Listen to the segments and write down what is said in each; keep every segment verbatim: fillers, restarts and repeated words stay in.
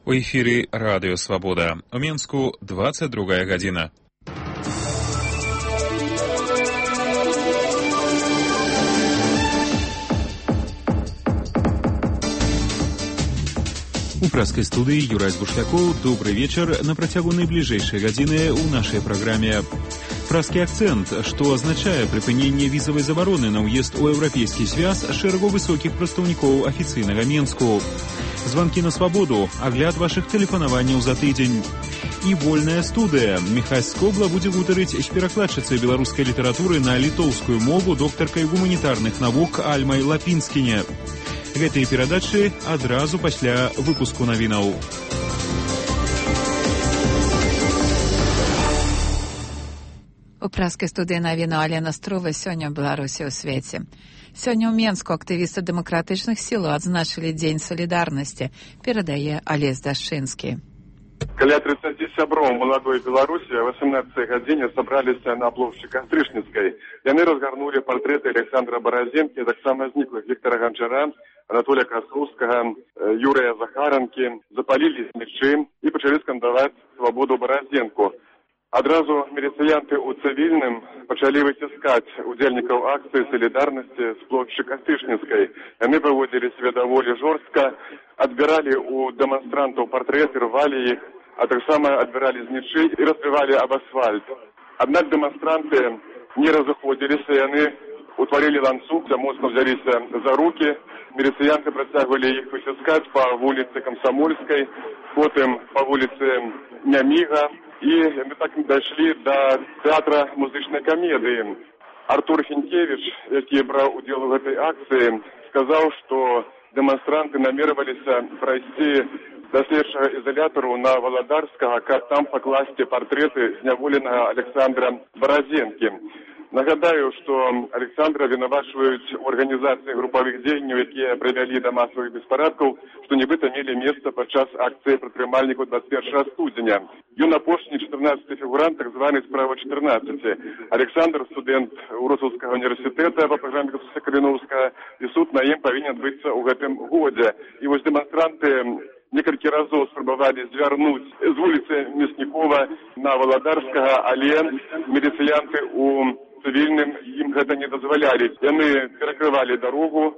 У эфіры Радыё Свабода. У Менску двадцать другая гадзіна. У праскай студыі Юрай Бушлякоў. Добрый вечар. На працягу найбліжэйшай гадзіны ў нашай праграме. Праскі акцэнт, што азначае прыпыненне візавай забароны на ўезд у еўрапейскі связ шэрагу высокіх прадстаўнікоў афіцыйнага Менску. Званкі на свабоду, агляд вашых тэлефанаванняў за тыдзень. І вольная студыя. Міхась Скобла будзе гутарыць з перакладчыцай беларускай літаратуры на літоўскую мову доктаркай гуманітарных навук Альмай Лапінскіне. Гэтыя перадачы адразу пасля выпуску навінаў. У праскай студыі навіну Алена Струва сёння ў Беларусі ў свеце. Сёння ў Менску актывісты дэмакратычных сілаў адзначылі Дзень салідарнасці, перадае Алесь Дашчынскі. Каля тридцати сяброў маладой Беларусі о восемнадцатай гадзіне сабраліся на плошчы Кастрычніцкай. Яны разгарнулі партрэты Александра Баразенкі, таксама зніклых Віктара Ганчара, Анатолія Красоўскага, Юрыя Захаранкі, запалілі смячы і пачалі скандаваць свабоду Баразенку. Адразу міліцыянты ў цывільным пачалі выціскаць удзельнікаў акцыі салідарнасці з плошчы Кастрычніцкай. Яны паводзілі себе даволі жорстка, адбіралі у дэманстрантаў партрэты, рвалі іх, а таксама адбіралі знічы і разбівалі аб асфальт. Аднак дэманстранты не разыходзіліся, яны утварылі ланцуг, моцна взяліся за рукі. Міліцыянты працягвалі іх выціскаць па вуліцы Камсамольскай, потым па вуліцы Няміга, і мы так дайшлі да тэатра музычнай камедыі. Артур Фінкевіч, які браў удзел у гэтай акцыі, сказаў, што дэманстранты намерваліся прайсці да следчага ізалятару на Валадарскага, каб там пакласці партрэты зняволенага Александра Баразенкі. Нагадаю, што Александра вінавачваюць у арганізацыі групавых дзеянняў, якія прывялі да масавых беспарадкаў, што нібыта мелі месца падчас акцыі прадпрымальнікаў двадцать першага студзеня. Ён апошні чатырнаццаты фігурант так званай справы чатырнаццаці. Александр, студэнт Урусаўскага універсітэта па праграме Касуса Каліноўскага, і суд на ім павінен адбыцца ў гэтым годзе. І вось дэманстранты некалькі разоў спрабавалі звярнуць з вуліцы Мяснікова на Валадарскага, але міліцыянты у цывільным ім гэта не дазвалялі. Яны перакрывалі дарогу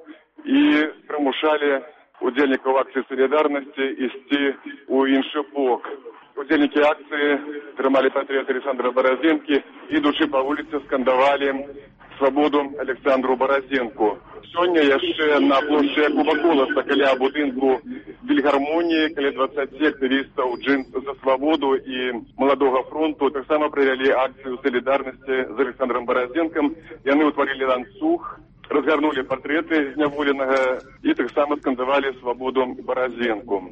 і прымушалі удзельнікаў акцыі салідарнасці ісці ў іншы бок. Удзельнікі акцыі трымалі партрэт Александра Баразенкі, ідучы па вуліцы скандавалі свабоду Александру Баразенку. Сёння яшчэ на плошчы Якуба Коласа каля будынку фільгармоніі, каля дваццаці актывістаў «Джин за свабоду» і «Маладога фронту» таксама правялі акцыю салідарнасці з Александром Баразенкам. Яны ўтварылі ланцуг, разгарнулі партрэты зняволенага і таксама скандавалі свабоду Баразенку.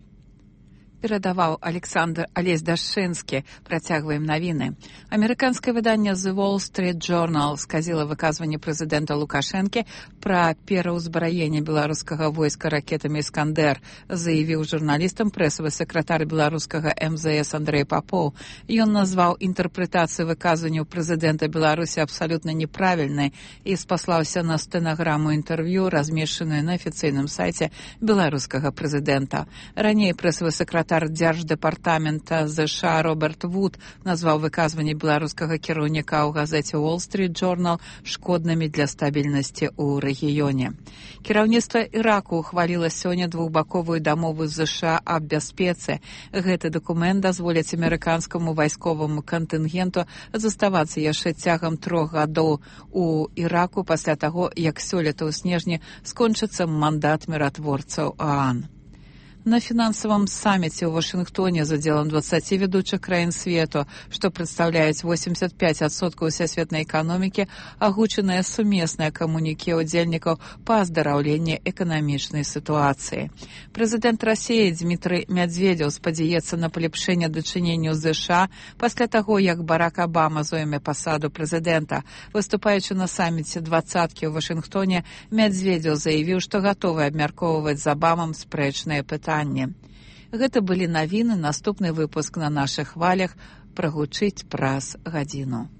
Перадаваў Александр Алесь Дашчынскі. Працягваем навіны. Амерыканскае выданне The Wall Street Journal сказала выказванне прэзідэнта Лукашэнкі пра пераўзбраенне беларускага войска ракетамі «Іскандер», заявіў журналістам прэсавы сакратар беларускага эм зэ эс Андрэй Папоў. Ён назваў інтэрпрэтацыю выказванняў прэзідэнта Беларусі абсалютна неправільнай і спаслаўся на стэнаграму інтэрв'ю, размешчаную на афіцыйным сайце беларускага прэзідэнта. Раней прэсавы сакратар дзярждэпартамента ЗША Роберт Вуд назваў выказванне беларускага кіраўніка ў газеце Wall Street Journal шкоднымі для стабільнасці ў рэгіёне. Кіраўніцтва Іраку ухваліла сёння двухбаковую дамову з ЗША аб бяспецы. Гэты дакумент дазволіць амерыканскаму вайсковаму кантынгенту заставацца яшчэ цягам трох гадоў у Іраку пасля таго, як сёлета ў снежні скончыцца мандат міратворцаў ОАН. На фінансавым саміце ў Вашынгтоне з удзелам дваццаці ведучых краін свету, што прадстаўляюць восемьдесят пять адсоткаў усесветнай эканомікі, агучанае сумеснае камуніке удзельнікаў па аздараўленні эканамічнай сітуацыі. Прэзідэнт Расіі Дмітрый Мядзведзеў спадзяецца на палепшэнне дачыненняў з ЗША пасля таго, як Барак Абама зойме пасаду прэзідэнта. Выступаючы на саміце двадцаткі ў Вашынгтоне, Мядзведзеў заявіў, што гатовы абмяркоўваць з Абамам спрэчныя пытанні. Гэта былі навіны, наступны выпуск на нашых хвалях прагучыць праз гадзіну.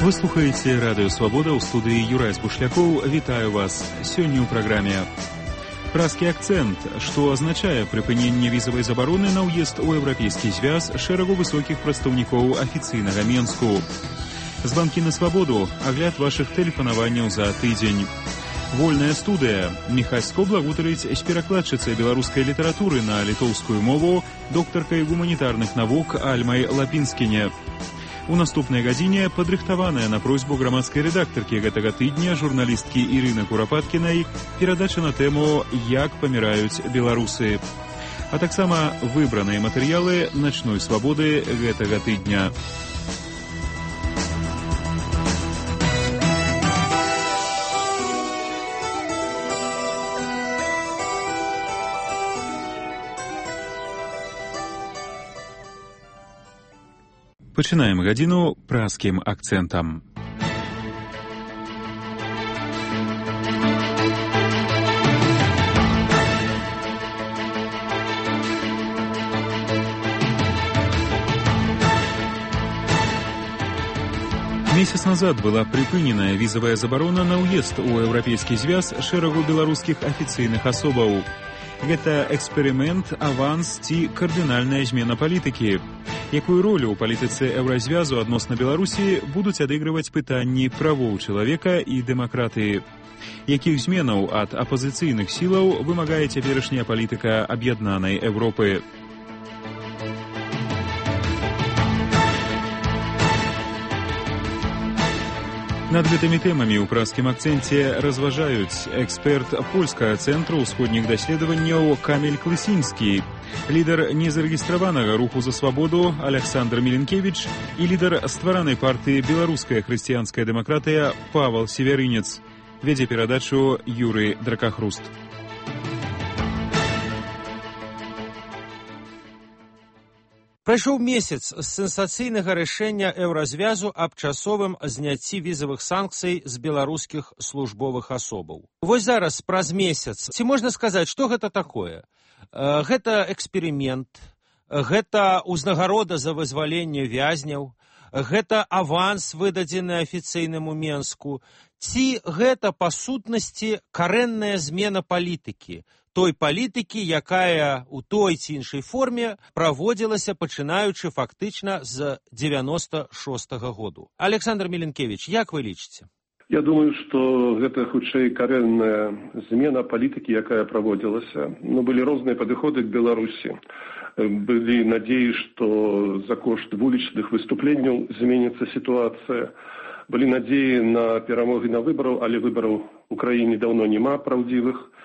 Вы слухаеце радыё Свабода, ў студыі Юрай Збушлякоў. Вітаю вас сёння ў праграме. Празкі акцэнт, што азначае прыпыненне візавай забароны на ўезд у еўрапейскі звяз шэрагу высокіх прадстаўнікоў афіцыйнага Менску. Званкі на свабоду, агляд вашых тэлефанаванняў за тыдзень. Вольная студыя. Міхась Скобла гутарыць з перакладчыцай беларускай літаратуры на літоўскую мову, доктаркай гуманітарных навук Альмай Лапінскіне. У наступнай гадзіне падрыхтаваная на просьбу грамадскай рэдактаркі гэтага тыдня журналісткі Ірыны Курапаткінай перадача на тэму «Як паміраюць беларусы». А таксама выбраныя матэрыялы начной свабоды гэтага тыдня. Пачынаем гадзіну празкім акцэнтам. Месяц назад была прыпыненая візавая забарона на ўезд у еўрапейскі звяз шэрагу беларускіх афіцыйных асобаў. Гэта эксперымент, аванс ці кардынальная змена палітыкі. Якую ролю ў палітыцы еўразвязу адносна Беларусі будуць адыгрываць пытанні правоў чалавека і дэмакратыі? Якіх зменаў ад апазіцыйных сілаў вымагае цяперашняя палітыка аб'яднанай Еўропы? Над гэтымі тэмамі ў празкім акцэнце разважаюць эксперт польскага цэнтру ўсходніх даследаванняў Каміль Клысінскі, лідар незарэгістраванага руху за свабоду Аляксандр Міленкевіч і лідар стваранай партыі «Беларуская хрысціянская дэмакратыя» Павал Севярынец. Вядзе перадачу Юрый Дракахруст. Прайшоў месяц з сенсацыйнага рашэння еўразвязу аб часовым зняцці візавых санкцый з беларускіх службовых асобаў. Вось зараз, праз месяц, ці можна сказаць, што гэта такое? Гэта эксперымент, гэта ўзнагарода за вызваленне вязняў, гэта аванс, выдадзены афіцыйнаму Менску, ці гэта, па сутнасці, карэнная змена палітыкі, той палітыкі, якая ў той ці іншай форме праводзілася, пачынаючы фактычна з дзевяноста шостага году. Аляксандр Міленкевіч, як вы лічыце? Я думаю, што гэта хутчэй карэнная змена палітыкі, якая праводзілася. Ну, былі розныя падыходы к Беларусі. Былі надзеі, што за кошт вулічных выступленняў зменіцца сітуацыя. Былі надзеі на перамогі на выбараў, але выбараў у краіне даўно няма праўдзівых.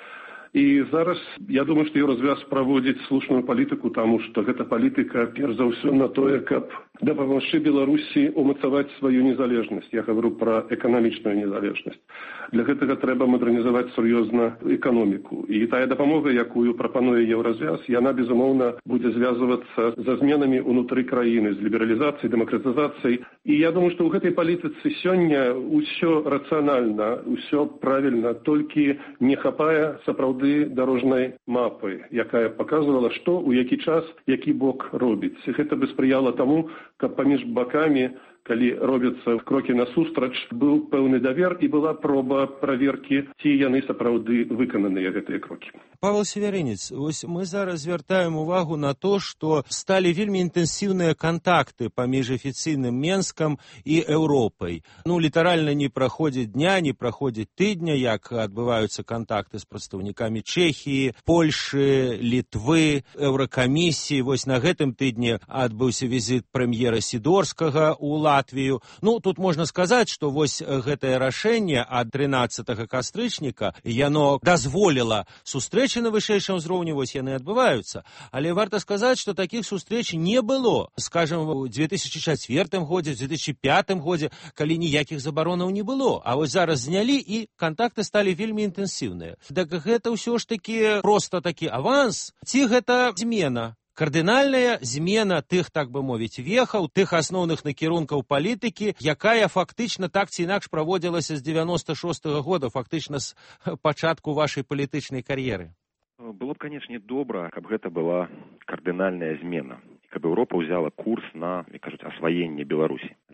І зараз, я думаю, што еўразвяз праводзіць слушную палітыку, таму што гэта палітыка, перш за ўсё, на тое, каб дапамагчы Беларусі умацаваць сваю незалежнасць. Я гавару пра эканамічную незалежнасць. Для гэтага трэба мадэрнізаваць сур'ёзна эканоміку. І тая дапамога, якую прапануе еўразвяз, яна, безумоўна, будзе звязвацца за зменамі ўнутры краіны, з лібералізацыяй, дэмакратызацыяй. І я думаю, што ў гэтай палітыцы сёння ўсё рацыянальна, ўсё правільна, толькі не хапае сапраўды дарожнай мапы, якая паказвала, што ў які час, які бок робіць. Гэта бы спрыяла таму, каб паміж бакамі, калі робяцца крокі насустрач, быў пэўны давер і была проба праверкі, ці яны сапраўды выкананыя, гэтыя крокі. Павел Севярынец, вось мы зараз звяртаем увагу на то, што сталі вельмі інтэнсіўныя кантакты паміж афіцыйным Менскам і Еўропай. Ну, літаральна не праходзіць дня, не праходзіць тыдня, як адбываюцца кантакты з прадстаўнікамі Чэхіі, Польшы, Літвы, Еўракамісіі. Вось на гэтым тыдні адбыўся візіт прэм'ера Сідорскага ў Латвію. Ну, тут можна сказаць, што вось гэтае рашэнне ад трынаццатага кастрычніка, яно дазволіла сустрэчы на вышэйшым узроўні, вось яны адбываюцца. Але варта сказаць, што такіх сустрэч не было, скажам, у две тысячы чацвёртым годзе, у две тысячы пятым годзе, калі ніякіх забаронаў не было. А вось зараз знялі, і кантакты сталі вельмі інтэнсіўныя. Так гэта ўсё ж такі проста такі аванс, ці гэта змена? Кардынальная змена тых, так бы мовіць, вехаў, тых асноўных накірункаў палітыкі, якая фактычна так ці інакш праводзілася з дзевяноста шостага года, фактычна з пачатку вашай палітычнай кар'еры. Было б, канечне, добра, каб гэта была кардынальная змена, каб Еўропа ўзяла курс на, як кажуць, асваенне Беларусі.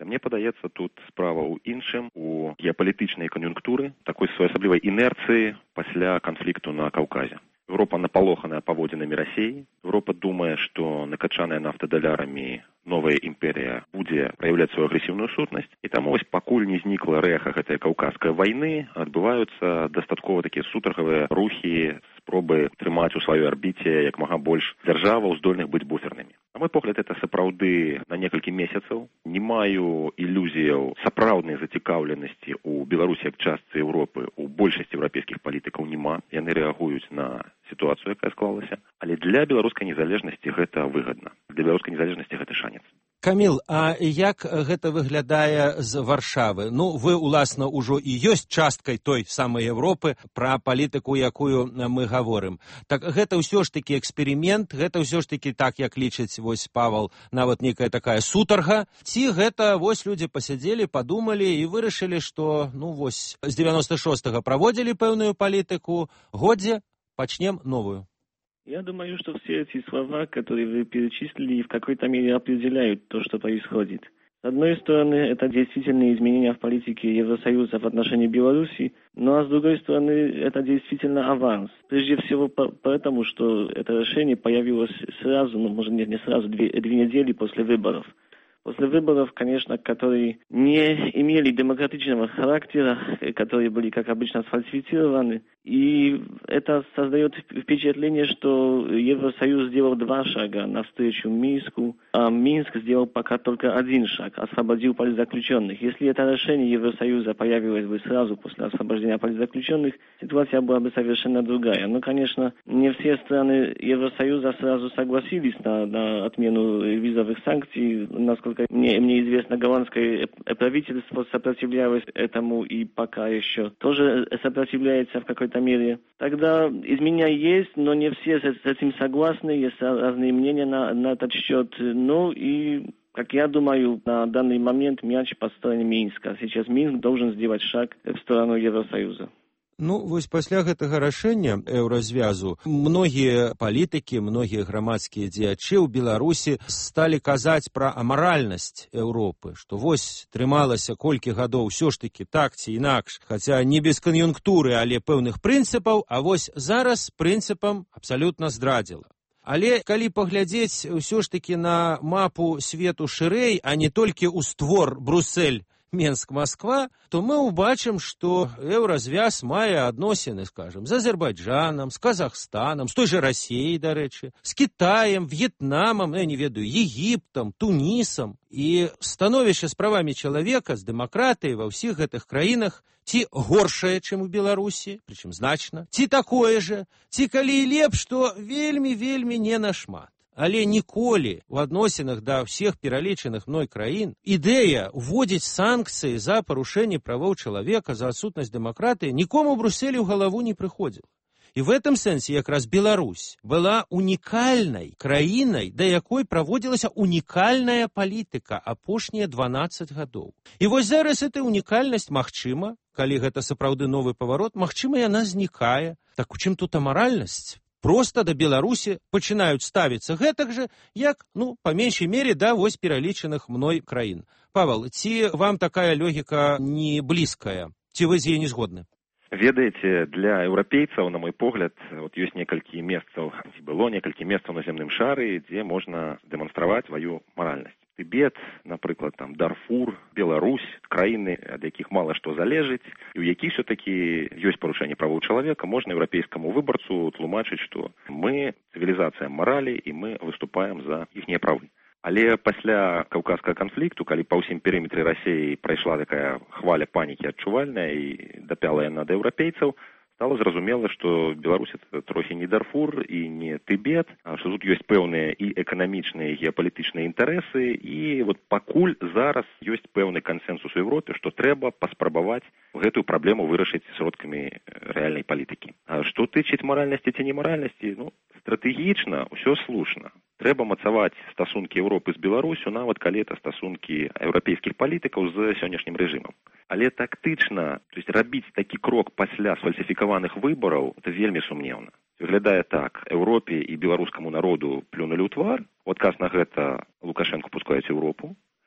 Мне падаецца, тут справа ў іншым, у геапалітычнай кан'юнктуры, такой своеасаблівай інерцыі пасля канфлікту на Каўказе. Европа напалоханая паводзінамі Расіі. Европа думае, што накачаная нафтадалярамі новая імперія будзе праяўляць сваю агрэсіўную сутнасць. І таму вось пакуль не знікла рэха гэтай каўказскай вайны, адбываюцца дастаткова такія сутаргавыя рухі, спробы трымаць у сваёй арбіце як мага больш дзяржаваў, здольных быць буфернымі. На мой погляд, это сапраўды на некалькі месяцаў. Не маю ілюзіяў сапраўднай зацікаўленасці ў Беларусі як частцы Европы, у большасці еўрапейскіх палітыкаў няма. Яны рэагуюць на сітуацыю, якая склалася. Але для беларускай незалежнасці гэта выгадна. Для беларускай незалежнасці гэта шанец. Каміл, а як гэта выглядае з Варшавы? Ну, вы, уласна, ужо і ёсць часткай той самай Европы, пра палітыку, якую мы гаворым. Так гэта ўсё ж такі эксперымент, гэта ўсё ж такі так, як лічыць вось Павал, нават нейкая такая сутарга. Ці гэта вось людзі пасядзелі, падумалі і вырашылі, што, ну, вось, з девяносто шостага праводзілі пэўную палітыку, годзе пачнем новую. Я думаю, что все эти слова, которые вы перечислили, в какой-то мере определяют то, что происходит. С одной стороны, это действительно изменения в политике Евросоюза в отношении Беларуси, ну а с другой стороны, это действительно аванс. Прежде всего потому, что это решение появилось сразу, ну, может, не сразу, две, две недели после выборов. После выборов, конечно, которые не имели демократичного характера, которые были, как обычно, сфальсифицированы. И это создает впечатление, что Евросоюз сделал два шага навстречу Минску, а Минск сделал пока только один шаг, освободил политзаключенных. Если это решение Евросоюза появилось бы сразу после освобождения политзаключенных, ситуация была бы совершенно другая. Но, конечно, не все страны Евросоюза сразу согласились на, на отмену визовых санкций. Насколько мне, мне известно, голландское правительство сопротивлялось этому и пока еще тоже сопротивляется в какой-то мере. Тогда изменения есть, но не все с этим согласны, есть разные мнения на, на этот счет. Ну и, как я думаю, на данный момент мяч по стороне Минска. Сейчас Минск должен сделать шаг в сторону Евросоюза. Ну, вось пасля гэтага рашэння еўразвязу многія палітыкі, многія грамадскія дзеячы ў Беларусі сталі казаць пра амаральнасць Еўропы, што вось трымалася колькі гадоў усё ж такі так ці інакш, хаця не без кан'юнктуры, але пэўных прынцыпаў, а вось зараз прынцыпам абсалютна здрадзіла. Але калі паглядзець ўсё ж такі на мапу свету шырэй, а не толькі ў створ Бруссель, Менск, Москва, то мы убачым, што еўразвяз мае адносіны, скажем, з Азербайджанам, з Казахстанам, з той жа Расіяй, дарэчы, з Кітаем, В'етнамам, я не ведаю, Егіптам, Тунісам. І становішча з правамі чалавека, з дэмакратыяй ва ўсіх гэтых краінах ці горшае, чым у Беларусі, прычым значна, ці такое же, ці калі і лепш, то вельмі-вельмі не нашмат. Але ніколі у адносінах да ўсіх пералічаных мной краін ідэя ўводзіць санкцыі за парушэнне правоў чалавека, за адсутнасць дэмакратыі нікому ў Брусселі ў галаву не прыходзіла. І в этом сэнсе якраз Беларусь была унікальнай краінай, да якой праводзілася унікальная палітыка апошнія дванаццаць гадоў. І вось зараз эта унікальнасць магчыма, калі гэта сапраўды новы паварот, магчыма, яна знікае. Так у чым тут амаральнасць? Просто да Беларусі пачынаюць ставіцца гэтак жа, як, ну, па меншай мере, да вось пералічаных мной краін. Павел, ці вам такая логіка не блізкая? Ці вы з яе не згодны? Ведаеце, для еўрапейцаў, на мой погляд, вот ёсць некалькі месцаў, было некалькі месцаў на зямным шары, дзе можна дэманстраваць сваю маральнасць. Тыбет, напрыклад, там, Дарфур, Беларусь, краіны, ад якіх мала што залежыць, і ў якіх все-таки ёсць парушэнне правоў чалавека, можна еўрапейскаму выбарцу тлумачыць, што мы цывілізацыя маралі, і мы выступаем за іхнія правы. Але пасля каўказскага канфлікту, калі па ўсім перыметры Расіі прайшла такая хваля панікі адчувальная і дапяла яна да еўрапейцаў, стало зразумела, што Беларусь это трохі не Дарфур і не Тыбет, што тут ёсць пэўныя і эканамічныя, і геапалітычныя інтарэсы, і вот пакуль зараз ёсць пэўны кансэнсус у Европе, што трэба паспрабаваць гэтую праблему вырашыць сродкамі рэальнай палітыкі. А што тычыць маральнасці ці немаральнасці, ну, стратэгічна ўсё слушна. Трэба мацаваць стасункі Европы з Беларусю, нават калі это стасункі еўрапейскіх палітыкаў з сённяшнім рэжымам. Але тактычна, то есть рабіць такі крок пасля сфальсіфікаваных выбараў, это вельмі сумнеўна. Выглядае так, Еўропе і беларускаму народу плюнулі ў твар, у адказ на гэта Лукашенко пускаюць Еўропу,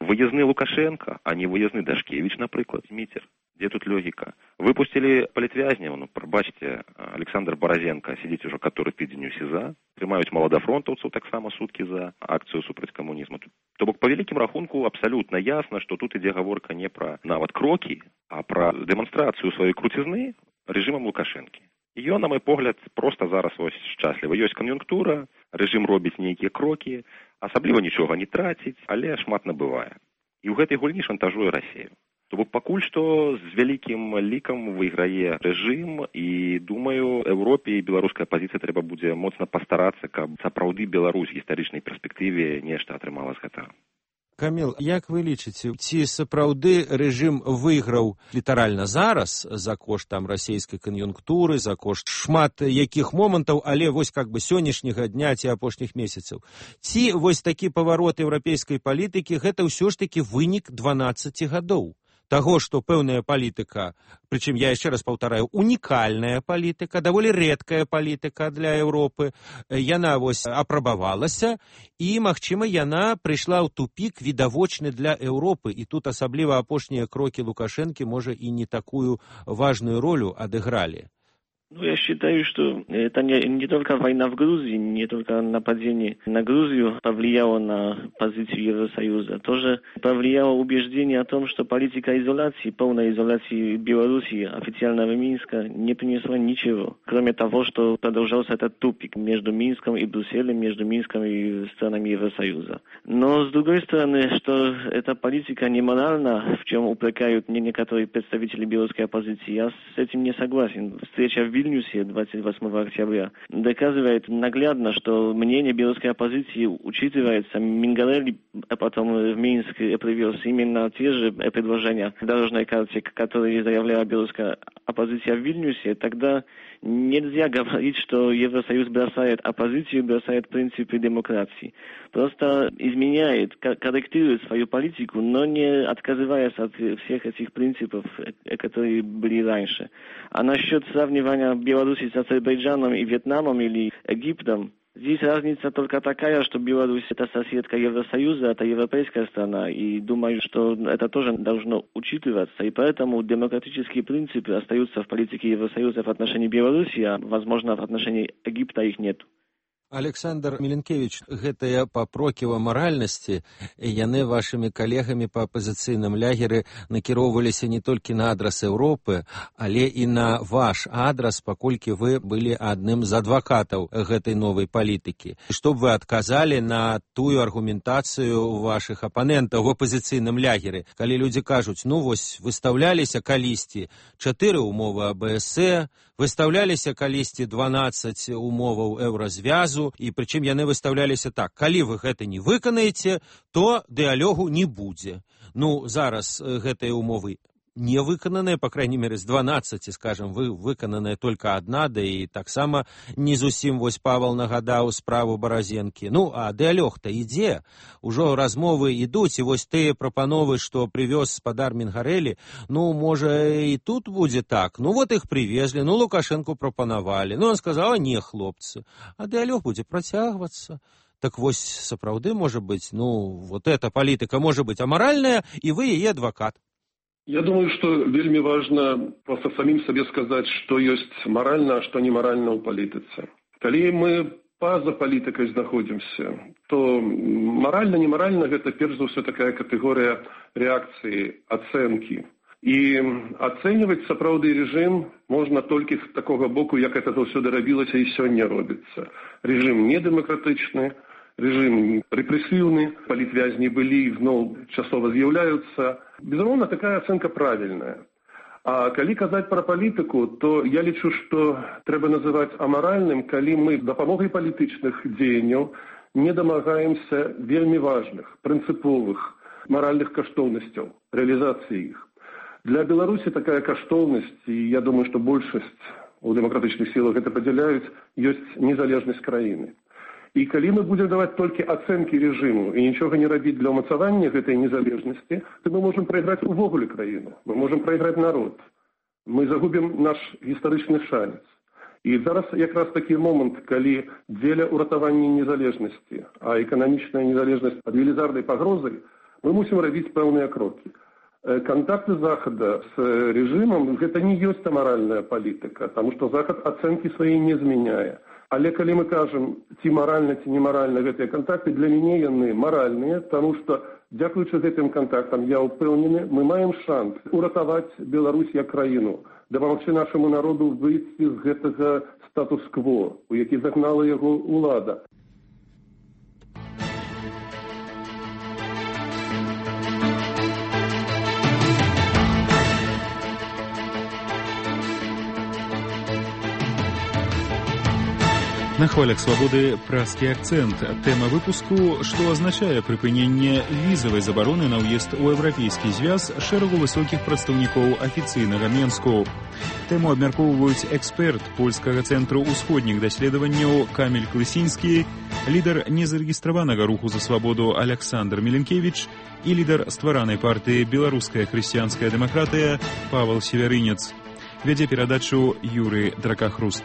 выездны Лукашенко, а не выездны Дашкевич, напрыклад, Міцер. Дзе тут логіка? Выпусцілі палітвязняў, ну, прабачце, Александр Баразенко сидзіць ужо каторы тыдзень у СІЗА, трымаюць маладафронтаўцаў таксама суткі за акцыю супраць камунізму. То бок, па вялікім рахунку, абсалютна ясна, што тут ідзе гаворка не пра нават крокі, а пра дэманстрацыю сваёй круцізны рэжымам Лукашэнкі. І ён, на мой погляд, проста зараз вось шчаслівы. Ёсць кан'юнктура, рэжым робіць нейкія крокі, асабліва нічога не траціць, але шмат набывае. І ў гэтай гульні шантажуе Расію. То бок пакуль што з вялікім лікам выйграе рэжым, і, думаю, Еўропе і беларускай апазіцыі трэба будзе моцна пастарацца, каб сапраўды Беларусь в гістарычнай перспектыве нешта атрымала з гэтага. Каміл, як вы лічыце, ці сапраўды рэжым выйграў літаральна зараз за кошт там расійскай кан'юнктуры, за кошт шмат якіх момантаў, але вось как бы сённяшняга дня ці апошніх месяцаў? Ці вось такі паварот еўрапейскай палітыкі гэта ўсё ж такі вынік дванаццаці гадоў? Таго, што пэўная палітыка, прычым я яшчэ раз паўтараю, унікальная палітыка, даволі рэдкая палітыка для Еўропы, яна вось апрабавалася, і, магчыма, яна прыйшла ў тупік відавочны для Еўропы, і тут асабліва апошнія крокі Лукашэнкі, можа, і не такую важную ролю адыгралі. Ну, я считаю, что это не, не только война в Грузии, не только нападение на Грузию повлияло на позицию Евросоюза. Тоже повлияло убеждение о том, что политика изоляции, полной изоляции Белоруссии, официального Минска, не принесла ничего. Кроме того, что продолжался этот тупик между Минском и Брюсселем, между Минском и странами Евросоюза. Но, с другой стороны, что эта политика не моральна, в чем упрекают мне некоторые представители белорусской оппозиции, я с этим не согласен. Встреча в Вильнюсе двадцать восьмого октября доказывает наглядно, что мнение белорусской оппозиции учитывается. Мингарелли, а потом в Минск привез именно те же предложения в дорожной карте, которые заявляла белорусская оппозиция в Вильнюсе. Тогда нельзя говорить, что Евросоюз бросает оппозицию, бросает принципы демократии. Просто изменяет, корректирует свою политику, но не отказываясь от всех этих принципов, которые были раньше. А насчет сравнивания Беларуси с Азербайджаном и Вьетнамом или Египтом, здесь разница только такая, что Беларусь – это соседка Евросоюза, это европейская страна, и думаю, что это тоже должно учитываться, и поэтому демократические принципы остаются в политике Евросоюза в отношении Беларуси, а, возможно, в отношении Египта их нет. Александр Міленкевич, гэтыя папроківа маральнасці, яны вашымі калегамі па апазіцыйным лягеры накіроўваліся не толькі на адрас Еўропы, але і на ваш адрас, паколькі вы былі адным з адвакатаў гэтай новай палітыкі. Што б вы адказалі на тую аргументацыю вашых апанентаў в апазіцыйным лягеры, калі людзі кажуць, ну вось, выстаўляліся калісьці чатыры умовы АБС, выстаўляліся калісьці дванаццаць умоваў еўразвязу, і прычым яны выстаўляліся так, калі вы гэта не выканаеце, то дыялогу не будзе. Ну, зараз гэтыя умовы не выкананыя, па крайней меры, з дванаццаці, скажем, вы выкананая только адна, да і таксама не зусім, вось Павел нагадаў справу Баразенкі. Ну, а дыялог-то ідзе, ужо размовы ідуць, і вось тыя прапановы, што прывёз спадар Мінгарэлі, ну, можа, і тут будзе так. Ну, вот іх привезли, ну, Лукашенку прапанавалі. Ну, он сказаў, а не, хлопцы, а дыялог будзе працягвацца. Так вось, сапраўды, можа быць, ну, вот эта палітыка можа быць амаральная, і вы яе адвакат. Я думаю, что вельми важно просто самим себе сказать, что есть морально, а что не морально у политицы. Коли мы поза политикой находимся, то морально, не морально это, прежде всего, такая категория реакции, оценки. И оценивать сапраўды режим можно только с такого боку, как это всюди робилося и сегодня робится. Режим недемократичный, режим репрессивный, палітвязні были и вновь часово з'являются. Безумовно, такая оценка правильная. А калі казаць про политику, то я лічу, что трэба называть аморальным, калі мы дапамогай палітычных дзеянняў не домагаемся вельмі важных, принциповых, моральных каштоўнасцяў, реализации их. Для Беларуси такая каштоўнасць, и я думаю, что большасць у демократычных силах это падзяляюць, ёсць незалежнасць краіны. И калі мы будем давать только оценки режиму и ничего не робить для умацавання гэтай незалежности, то мы можем проиграть увогуле краіну, мы можем проиграть народ. Мы загубим наш гістарычны шанец. И зараз якраз такі момент, калі дзеля уратавання незалежности, а эканамічная незалежнасць ад велізарнай пагрозы, мы мусім рабіць пэўныя крокі. Контакты Захада с режимом – это не есть аморальная политика, потому что Захад оценки свои не изменяет. Але калі мы кажем, ці морально, ці не морально, гэтыя контакты для мяне яны моральныя, потому что, дзякуючы гэтым контактам, я упэўнены, мы маем шанс уратаваць Беларусь як краіну, дапамагчы нашаму народу выйсці з гэтага статус-кво, у які загнала яго ўлада. На хвалях свабоды праскі акцэнт. Тэма выпуску, што азначае прыпыненне візавай забароны на ўезд у Еўрапейскі звяз шэрагу высокіх прадстаўнікоў афіцыйнага Менску. Тэму абмяркоўваюць эксперт польскага цэнтру ўсходніх даследаванняў Каміль Клысінскі, лідар незарэгістраванага руху за свабоду Аляксандр Міленкевіч і лідар стваранай партыі «Беларуская хрысціянская дэмакратыя» Павел Северынец. Вядзе перадачу Юрый Дракахруст.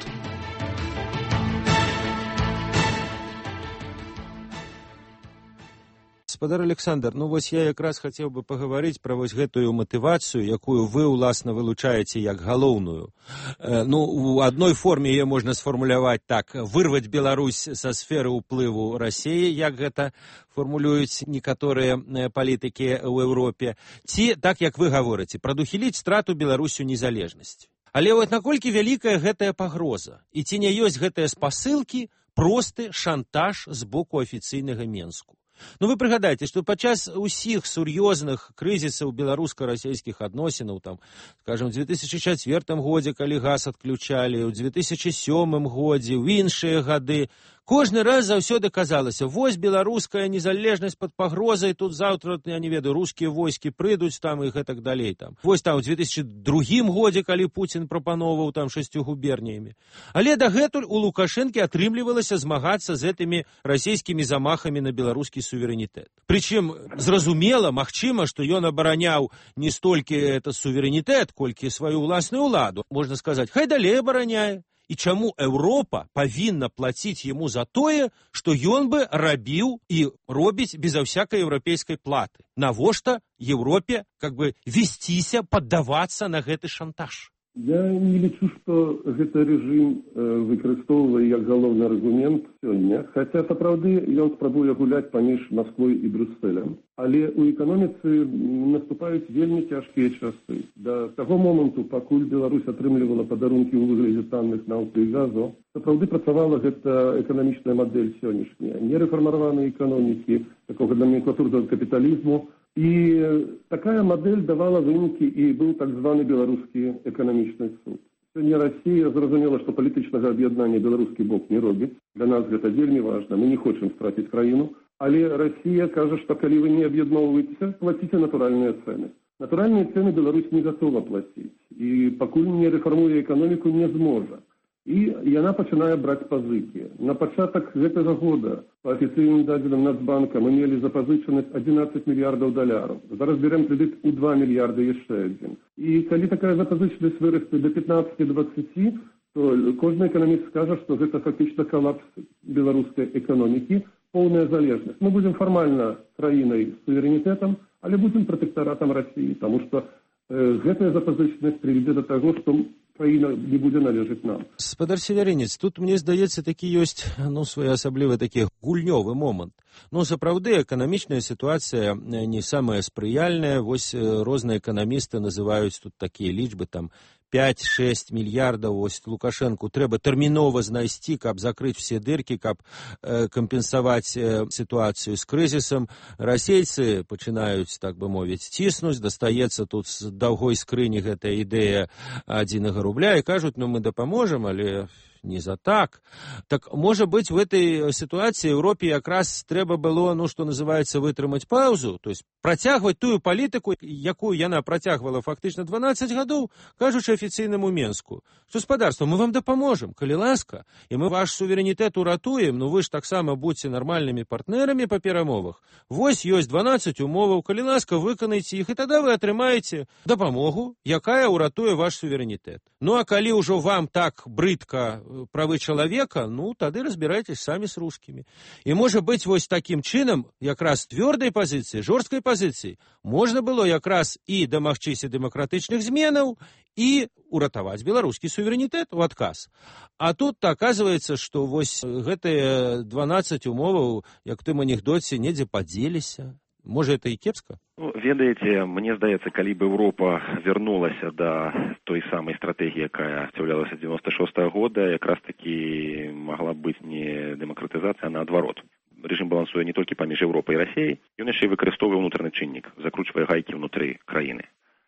Гаспадар Александр, ну вось я якраз хацеў бы пагаварыць пра вось гэтую матывацыю, якую вы, уласна, вылучаеце як галоўную. Э, ну, у адной форме яе можна сфармуляваць так: вырваць Беларусь са сферы ўплыву Расіі, як гэта формулююць некаторыя палітыкі ў Еўропе, ці, так як вы гаворыце, прадухіліць страту Беларусю незалежнасці. Але вот наколькі вялікая гэтая пагроза, і ці не ёсць гэтыя спасылкі просты шантаж з боку афіцыйнага Менску? Ну, вы прыгадайце, што падчас усіх сур'ёзных крызісаў беларуска-расійскіх адносінаў, там, скажем, у две тысячи чацвёртым годзе, калі газ адключалі, у две тысячи сёмым годзе, у іншыя гады, кожны раз заўсёды казалася: вось беларуская незалежнасць пад пагрозай, тут заўтра, я не ведаю, рускія войскі прыйдуць там і гэтак далей. Там. Вось там у две тысячи другім годзе, калі Пуцін прапановаў там шасцю губерніямі. Але дагэтуль у Лукашэнкі атрымлівалася змагацца з гэтымі расійскімі замахамі на беларускі суверэнітэт. Прычым, зразумела, магчыма, што ён абараняў не столькі это суверэнітэт, колькі сваю ўласную ўладу. Можна сказаць, хай далей абараняе. І чаму Еўропа павінна плаціць яму за тое, што ён бы рабіў і робіць беза всякай еўрапейскай платы? Навошта Еўропе как бы весціся, паддавацца на гэты шантаж? Я не лічу, што гэты рэжым выкарыстоўвае як галоўны аргумент сёння, хаця сапраўды ён спрабуе гуляць паміж Масквой і Брюсселем. Але ў эканоміцы наступаюць вельмі цяжкія часы. Да таго моманту, пакуль Беларусь атрымлівала падарункі ў выглядзе танных нафты і газу, сапраўды працавала гэта эканамічная мадэль сённяшняя. Нерэфармаванай эканомікі, такога номенклатурнага капіталізму. І такая мадэль давала вынікі, і быў так званы беларускі эканамічны суд. Сёння Расія зразумела, што палітычнага аб'яднання беларускі бок не робіць. Для нас гэта вельмі важна, мы не хочам страціць краіну. Але Расія кажа, што калі вы не аб'ядноўваецеся, плаціце натуральныя цэны. Натуральныя цэны Беларусь не гатова плаціць. І пакуль не рэфармуе эканоміку, не зможа. І яна пачынае браць пазыкі. На пачатак гэтага года па афіцыйным дадзеным Нацбанка мы мелі запазычанасць адзінаццаць мільярдаў даляраў. Зараз берем крэдыт у два мільярды яшчэ адзін. І калі такая запазычанасць вырасце до пятнаццаць-дваццаць, то кожны эканаміст скажа, што гэта фактычна калапс беларускай эканомікі, поўная залежнасць. Мы будзем фармальна краінай з суверэнітэтам, але будзем пратэктаратам Расіі, таму што э, гэтая запазычанасць прывядзе да таго, што краіна не будзе належаць нам. Гаспадар Северынец, тут, мне здаецца, такі ёсць, ну, своеасаблівы такі гульнёвы момант. Ну, сапраўды, эканамічная сітуацыя не самая спрыяльная. Вось розныя эканамісты называюць тут такія лічбы, там, пять-шесть мільярдаў. Вось Лукашэнку трэба тэрмінова знайсці, каб закрыць все дыркі, каб э, кампенсаваць э, сітуацыю з крызісам. Расейцы пачынаюць, так бы мовіць, ціснуць, дастаецца тут з даўгой скрыні гэтая ідэя адзінага рубля, і кажуць, ну, мы дапаможам, але не за так. Так, можа быць, в этой ситуации Европе якраз трэба было, ну, что называется, вытрымаць паузу, то есть працягваць тую палітыку, якую яна працягвала фактычна дванаццаць гадоў, кажучы афіцыйнаму Менску. Гаспадарства, мы вам дапаможам, калі ласка, і мы ваш суверэнітэт уратуем, ну вы ж таксама будьце нармальнымі партнерамі па перамовах. Вось ёсць дванаццаць умоваў, калі ласка, выканайце іх, і тады вы атрымаеце дапамогу, якая уратуе ваш суверэнітэт. Ну а калі ўжо вам так брыдка правы чалавека, ну, тады разбірайцесь самі з рускімі. І, можа быць, вось такім чынам, якраз твёрдай пазіцыі, жорсткай пазіцыі, можна было якраз і дамагчыся дэмакратычных зменаў, і уратаваць беларускі суверэнітэт у адказ. А тут аказваецца, што вось гэтыя дванаццаць умоваў, як ты в анекдоце, недзе падзеліся. Можа, это і кепска? Ну, ведаеце, мне здаецца, калі б Еўропа вярнулася да той самай стратэгіі, якая з'яўлялася дзевяносто шостага года, якраз такі магла быць не дэмакратызацыя, а наадварот. Рэжым балансуе не толькі паміж Еўропай і Расіяй, ён яшчэ і выкарыстоўвае ўнутраны чыннік, закручвае гайкі ўнутры краіны.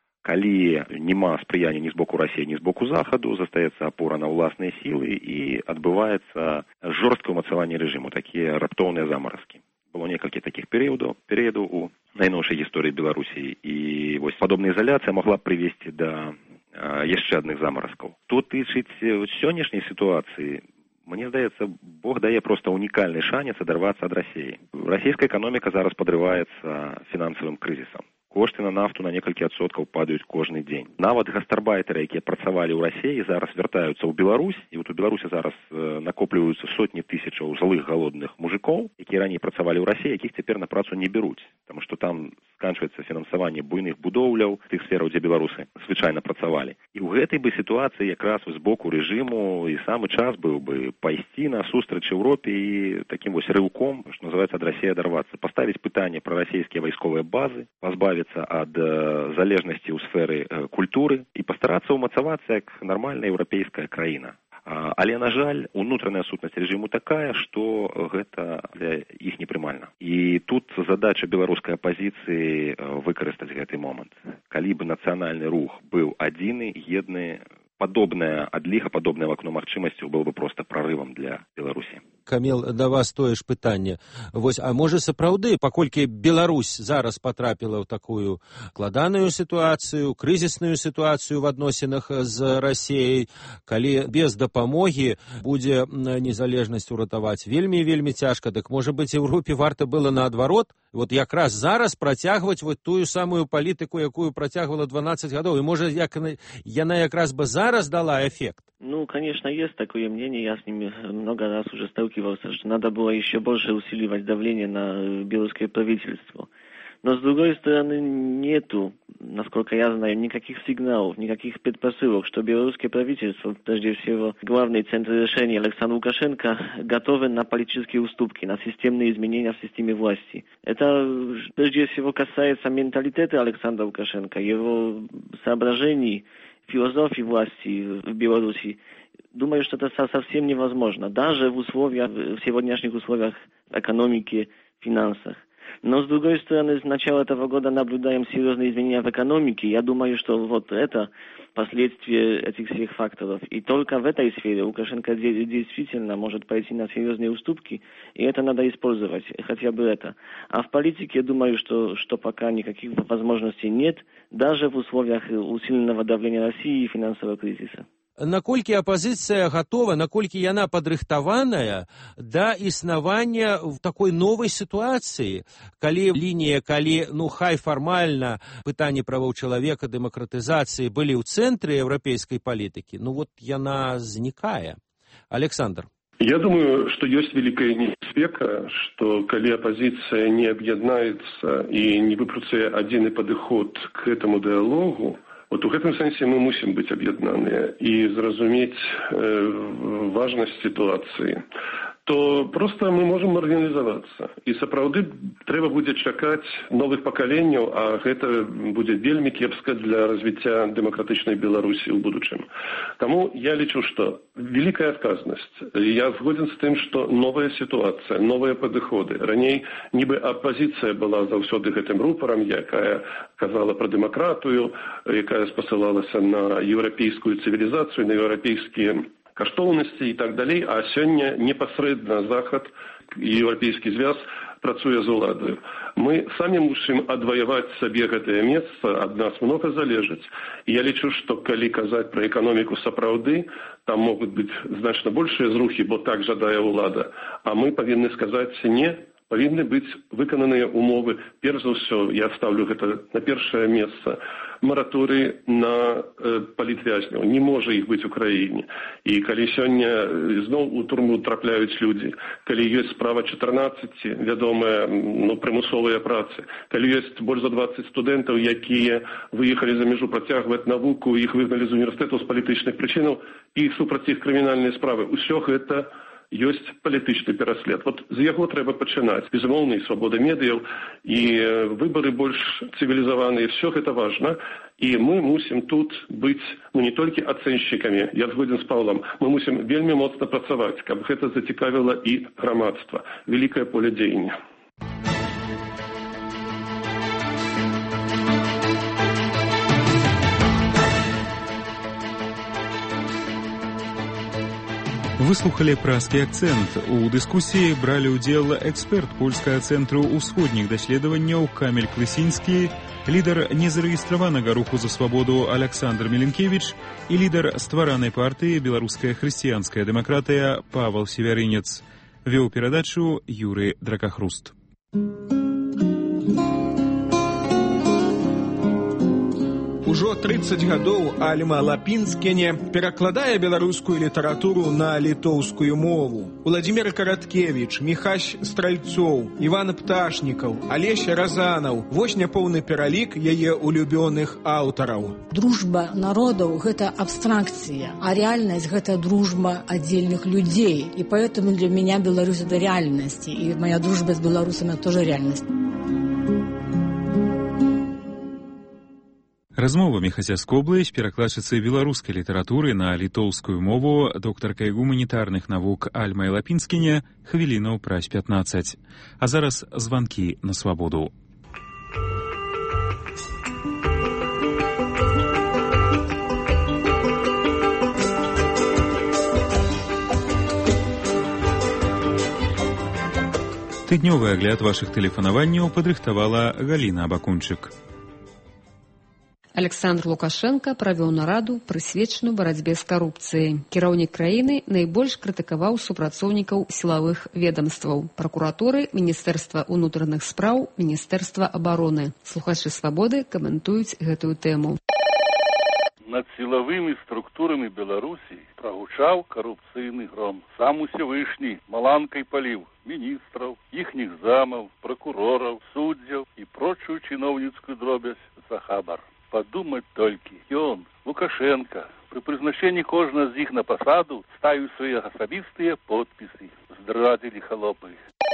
Калі няма спрыяння ні з боку Расіі, ні з боку Захаду, застаецца апора на ўласныя сілы і адбываецца жорсткае ўмацаванне рэжыму, такія раптоўныя замаразкі. Было некалькі такіх перыядаў, перыядаў у найноўшай гісторыі Беларусі, і вось падобная ізаляцыя магла прывесці да а, яшчэ адных замаразкаў. Тут тычыць сённяшняй сітуацыі, мне здаецца, Бог дае проста унікальны шанец адарвацца ад Расіі. Расійская эканоміка зараз падрываецца фінансавым крызісам. Кошты на нафту на некалькі адсоткаў падаюць кожны дзень. Нават гастарбайтары, якія працавалі ў Расіі, зараз вяртаюцца ў Беларусь, і вот у Беларусі зараз э, накопліваюцца сотні тысячаў злых галодных мужикоў, якія раней працавалі ў Расіі, якіх цяпер на працу не бяруць, таму што там сканчваецца фінансаванне буйных будоўляў, тых сфераў, дзе беларусы звычайна працавалі. І ў гэтай бы сітуацыі якраз з боку рэжыму і самы час быў бы пайсці на сустрач Еўропе і такім вось рыўком, што называецца, ад Расіі адарвацца, паставіць пытанне пра расійскія вайсковыя базы, пазбавіцца ад э, залежнасці ў сферы э, культуры і пастарацца ўмацавацца як нармальная еўрапейская краіна. А, але, на жаль, унутраная сутнасць рэжыму такая, што гэта для іх непрымальна. І тут задача беларускай апазіцыі э, выкарыстаць гэты момант. Калі б нацыянальны рух быў адзіны, едны, падобная адліга, падобнае вакно магчымасцяў было бы проста прарывам для Беларусі. Камел, да вас тое ж пытанне. Вось, а можа сапраўды, паколькі Беларусь зараз патрапіла ў такую складаную сітуацыю, крызісную сітуацыю в адносінах з Расіяй, калі без дапамогі будзе незалежнасць уратаваць вельмі вельмі цяжка, дык можа быць Еўропе варта было наадварот, вот якраз зараз працягваць вот тую самую палітыку, якую працягвала дванаццаць гадоў, і можа як яна якраз бы зараз дала эффект. Ну, конечно, есть такое мнение, я с ними много раз уже сталкивался, что надо было еще больше усиливать давление на белорусское правительство. Но, с другой стороны, нету, насколько я знаю, никаких сигналов, никаких предпосылок, что белорусское правительство, прежде всего, главный центр решения Александр Лукашенко, готовы на политические уступки, на системные изменения в системе власти. Это, прежде всего, касается менталитета Александра Лукашенко, его соображений, философии власти в Беларуси. Думаю, что это совсем невозможно, даже в условиях, в сегодняшних условиях экономики, финансах. Но, с другой стороны, с начала этого года наблюдаем серьезные изменения в экономике. Я думаю, что вот это последствия этих всех факторов. И только в этой сфере Лукашенко действительно может пойти на серьезные уступки, и это надо использовать, хотя бы это. А в политике, я думаю, что, что пока никаких возможностей нет, даже в условиях усиленного давления России и финансового кризиса. Наколькі апазіцыя гатова, наколькі яна падрыхтаваная да існавання в такой новай сітуацыі, калі лінія, калі, ну, хай фармальна пытанні правоў чалавека, дэмакратызацыі былі ў цэнтры еўрапейскай палітыкі, ну вот яна знікае. Александр. Я думаю, что есть великая небяспека, что калі оппозиция не объединяется и не выпрацуе адзіны падыход к этому диалогу, вот у гэтым сэнсе мы мусім быць аб'яднаныя і зразумець э, важнасць сітуацыі, то просто мы можем маргіналізавацца. І сапраўды трэба будзе чакаць новых пакаленняў, а гэта будзе вельмі кепска для развіцця дэмакратычнай Беларусі ў будучым. Таму я лічу, што великая адказнасць. Я згоден з тым, што новая сітуацыя, новыя падыходы. Раней нібы апазіцыя была заўсёды гэтым рупарам, якая казала пра дэмакратыю, якая спасылалася на еўрапейскую цывілізацыю, на еўрапейскія каштоўнасці і так далей, а сёння непасрэдна Захад і еўрапейскі звяз працуе з уладаю. Мы самі мусім адваяваць сабе гэтае месца, ад нас многа залежыць. І я лічу, што калі казаць пра эканоміку сапраўды, там могуць быць значна большыя зрухі, бо так жадае ўлада. А мы павінны сказаць не павінны быць выкананыя умовы. Перш за ўсё, я ставлю гэта на першае месца. Мараторый на э, палітвязняў. Не можа іх быць у краіне. І калі сёння зноў у турму трапляюць людзі, калі ёсць справа чатырнаццаці, вядомая, ну, прымусовыя працы, калі ёсць больш за дваццаць студэнтаў, якія выехалі за мяжу працягваць навуку, іх выгналі з універсітэтаў з палітычных прычынаў, і супраць іх крымінальныя справы. Усё гэта ёсць палітычны пераслед. Вот з яго трэба пачынаць. Безумоўна, і свабода медыяў, і выбары больш цывілізаваныя. Все гэта важна. І мы мусім тут быць, ну, не толькі ацэншчыкамі, я згоден з Паўлам, мы мусім вельмі моцна працаваць, каб гэта зацікавіла і грамадства. Вялікае поле дзеяння. Выслухали празкі акцэнт. У дыскусіі бралі ўдзел эксперт польскага цэнтру ўсходніх даследаванняў Каміль Клысінскі, лідар незарэгістраванага руху за свабоду Аляксандр Меленкевіч і лідар стваранай партыі «Беларуская хрысціянская дэмакратыя» Павел Севярынец. Вёў перадачу Юрый Дракахруст. Ужо трыццаць гадоў Альма Лапінскене перакладае беларускую літаратуру на літоўскую мову. Уладзімір Караткевіч, Міхась Стральцоў, Іван Пташнікаў, Алеся Разанаў. Вось няпоўны пералік яе улюбёных аўтараў. Дружба народаў – гэта абстракцыя, а реальнасць – гэта дружба отдельных людей. И поэтому для меня Беларусь – это реальность. И моя дружба с белорусами – тоже реальность. Размовамі хаця скоблай з перакладчыцай беларускай літаратуры на літоўскую мову доктаркай гуманітарных навук Альмай Лапінскіне хвілінаў праз пятнаццаць. А зараз званкі на свабоду. Тыднёвы агляд вашых тэлефанаванняў падрыхтавала Галіна Абакунчык. Александр Лукашенко правёў нараду, прысвечаную барацьбе з карупцыяй. Кіраўнік краіны найбольш крытыкаваў супрацоўнікаў сілавых ведомстваў, пракуратуры, Міністэрства ўнутраных спраў, Міністэрства абароны. Слухачы «Свабоды» каментуюць гэтую тэму. Над сілавымі структурамі Беларусі прагучаў карупцыйны гром. Сам Усевышні маланкай паліў міністраў, іхніх замаў, пракурораў, суддзяў і прочую чыноўніцкую дробязь за хабар. Подумать толькі, ён, Лукашенко, пры прызначэнні кожнага з іх на пасаду ставіў свае асабістыя подпісы. Здрадзілі халопы.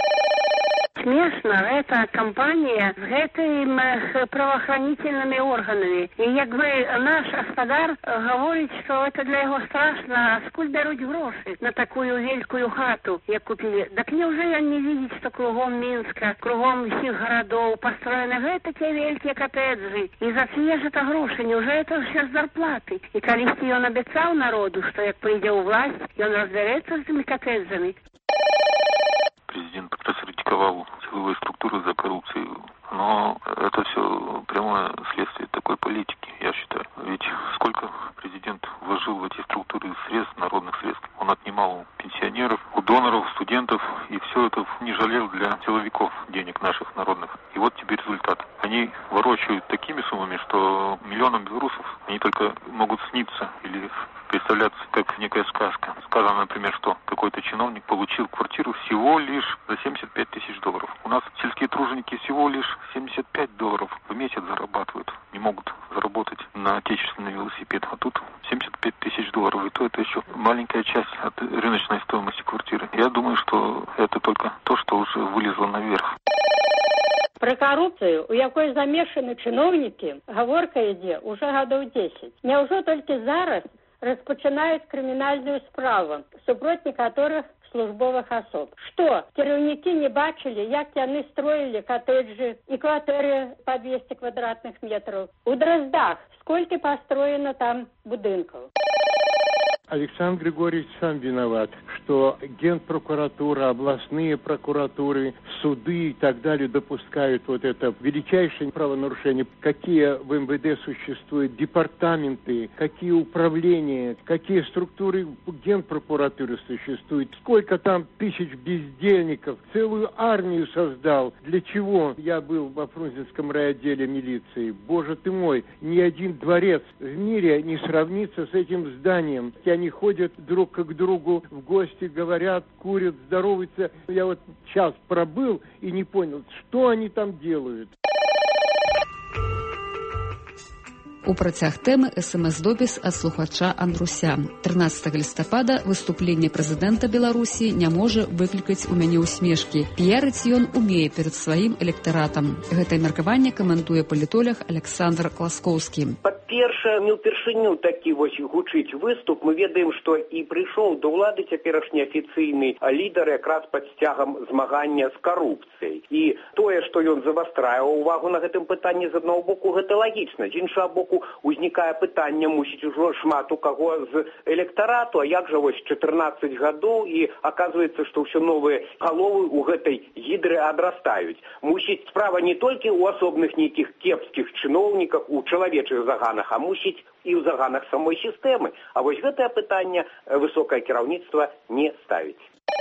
Смешно, это компания с этими правоохранительными органами. И как бы наш господар говорит, что это для его страшно, скуль берут гроши на такую великую хату, як купили. Так неужели он не видит, что кругом Минска, кругом всех городов построены это те великие коттеджи? И за те же это гроши, неужели это все зарплаты? И когда он обещал народу, что як придет у власть, и он разберется с этими коттеджами. Президент раскритиковал силовые структуры за коррупцию, но это все прямое следствие такой политики, я считаю. Ведь сколько президент вложил в эти структуры средств, народных средств. Он отнимал у пенсионеров, у доноров, студентов, и все это не жалел для силовиков денег наших народных. И вот теперь результат. Они ворочают такими суммами, что миллионам белорусов они только могут сниться или представляться как некая сказка. Сказано, например, что какой-то чиновник получил квартиру всего лишь за семьдесят пять тысяч долларов. У нас сельские труженики всего лишь семьдесят пять долларов в месяц зарабатывают. Не могут заработать на отечественный велосипед. А тут семьдесят пять тысяч долларов. И то это еще маленькая часть от рыночной стоимости квартиры. Я думаю, что это только то, что уже вылезло наверх. Про коррупцию, у якой замешаны чыноўнікі, гаворка ідзе уже гадоў дзесяць. Няўжо толькі зараз распачынаюць крымінальную справу супроць некаторых службовых особ. Что, кіраўнікі не бачили, як яны строили коттеджи и квартиры по двести квадратных метров? У Дроздах сколько построено там будинков? Александр Григорьевич сам виноват, что Генпрокуратура, областные прокуратуры, суды и так далее допускают вот это величайшее правонарушение. Какие в эм вэ дэ существуют департаменты, какие управления, какие структуры Генпрокуратуры существуют, сколько там тысяч бездельников, целую армию создал. Для чего? Я был во Фрунзенском райотделе милиции. Боже ты мой, ни один дворец в мире не сравнится с этим зданием. Они ходят друг к другу в гости, говорят, курят, здороваются. Я вот час пробыл и не понял, что они там делают. У працяг тэмы эс эм эс-допіс ад слухача Андруся. трынаццатага лістапада выступленне прэзідэнта Беларусі не можа выклікаць у мяне ўсмешкі. Піярыць ён умее перад сваім электаратам. Гэтае меркаванне каментуе палітолог Александр Класкоўскі. Па-першае, не ўпершыню такі вось гучыць выступ. Мы ведаем, што і прыйшоў да ўлады цяперашні афіцыйны лідар якраз пад сцягам змагання з карупцыяй. І тое, што ён завастрае ўвагу на гэтым пытанні, з аднаго боку, гэта лагічна. З іншага боку, узнікае пытанне, мусіць, ужо шмат у каго з электарату, а як жа вось чатырнаццаць гадоў, і аказваецца, што ўсё новыя галовы ў гэтай гідры адрастаюць. Мусіць, справа не толькі ў асобных нейкіх кепскіх чыноўніках, у чалавечых заганах, а мусіць і ў заганах самой сістэмы. А вось гэтае пытанне высокае кіраўніцтва не ставіць.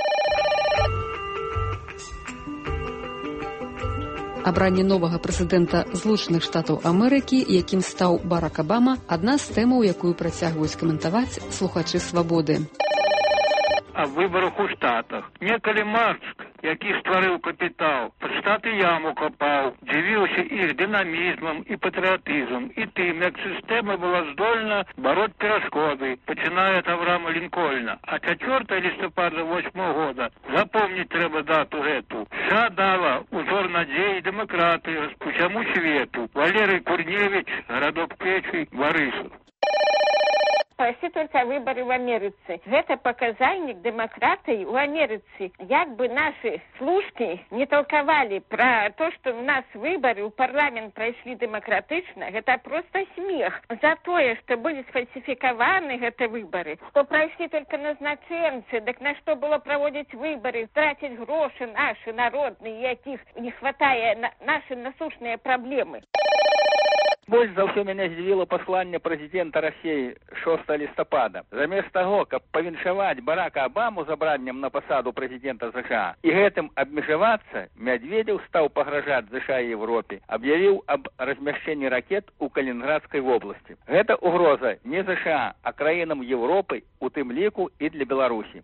Абранне новага прэзідэнта Злучаных Штатаў Амерыкі, якім стаў Барак Абама, адна з тэмаў, якую працягваюць каментаваць слухачы «Свабоды». О выборах у Штатах. Некалі Маркс, які стварыў капітал, пад штаты яму копаў, дзівіўся іх дынамізмам і патрыятызмам, і тым, як сістэма была здольна бароць перашкоды, пачынае ад Авраама Лінкольна. А чацвёртага лістапада восьмага года, запомніць трэба дату гэту, США дала узор надзеі дэмакратыі усяму свету. Валерый Курневич, гарадок Печы, Барысаў. Спроси только выборы в Америце. Это показальник демократии в Америце. Як бы наши служки не толковали про то, что у нас выборы в парламент прошли демократично, это просто смех. За то, что были сфальсификованы эти выборы, что прошли только назначенцы, так на что было проводить выборы, тратить гроши наши народные, яких не хватает на наши насущные проблемы. Больш за ўсё мяне здзівіла пасланне прэзідэнта Расіі шостага лістапада. Замест таго, каб павіншаваць Барака Абаму з абраннем на пасаду прэзідэнта США і гэтым абмежавацца, Мядведзеў стаў пагражаць ЗША і Европе, аб'явіў аб размяшчэнні ракет у Калінінградскай вобласці. Гэта угроза не ЗША, а краінам Европы, у тым ліку і для Беларусі.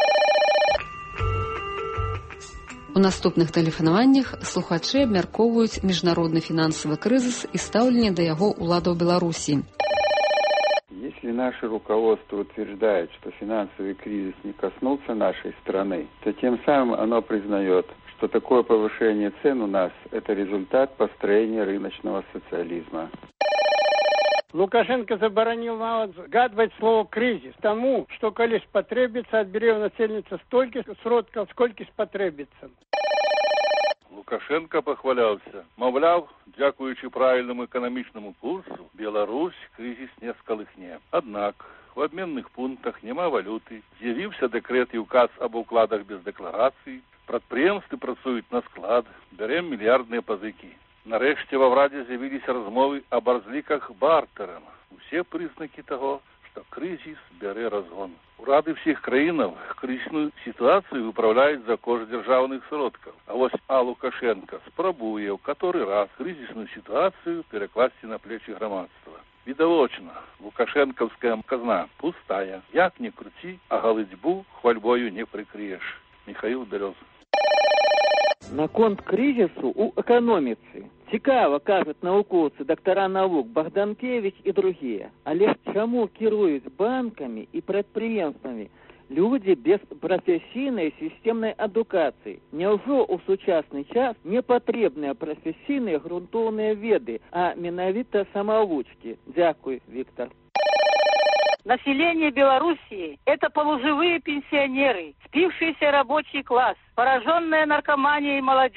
У наступных тэлефанаваннях слухачы абмяркоўваюць міжнародны фінансавы крызіс і стаўленне да яго ўладаў Беларусі. Если наше руководство утверждает, что финансовый кризис не коснулся нашей страны, то тем самым оно признает, что такое повышение цен у нас – это результат построения рыночного социализма. Лукашенко заборонил нам згадывать слово «кризис» тому, что, коли спотребится, отберет у насельница столько сродков, сколько спотребится. Лукашенко похвалялся. Мовляв, дякуючи правильному экономичному курсу, Беларусь кризис не сколыхне. Однак в обменных пунктах нема валюты. З'явився декрет и указ об укладах без деклараций. Прадпрыемствы працуюць на склад. Берем мільярдныя пазыкі. Нарэшце ва ўрадзе з'явіліся размовы аб разліках бартэрам. Усе прызнакі таго, што крызіс бярэ разгон. Урады ўсіх краінаў крызісную сітуацыю выпраўляюць за кошт дзяржаўных сродкаў. А вось А. Лукашенко спрабуе ў каторы раз крызісную сітуацыю перакласці на плечы грамадства. Відавочна, лукашэнкаўская казна пустая. Як не круці, а галыцьбу хвальбою не прыкрыеш. Михаил Берёз. Наконт кризису у экономицы. Цікава, кажуть навукоўцы, доктора наук Богданкевич і другие. Але чаму кіруюць банками и предприемствами люди без професійнай системной адукации? Няўжо у сучасны час не патрэбныя професійныя грунтоўныя веды, а менавіта самавучки? Дякую, Виктор. Население Белоруссии – это полуживые пенсионеры, спившийся рабочий класс, пораженная наркоманией молодежь,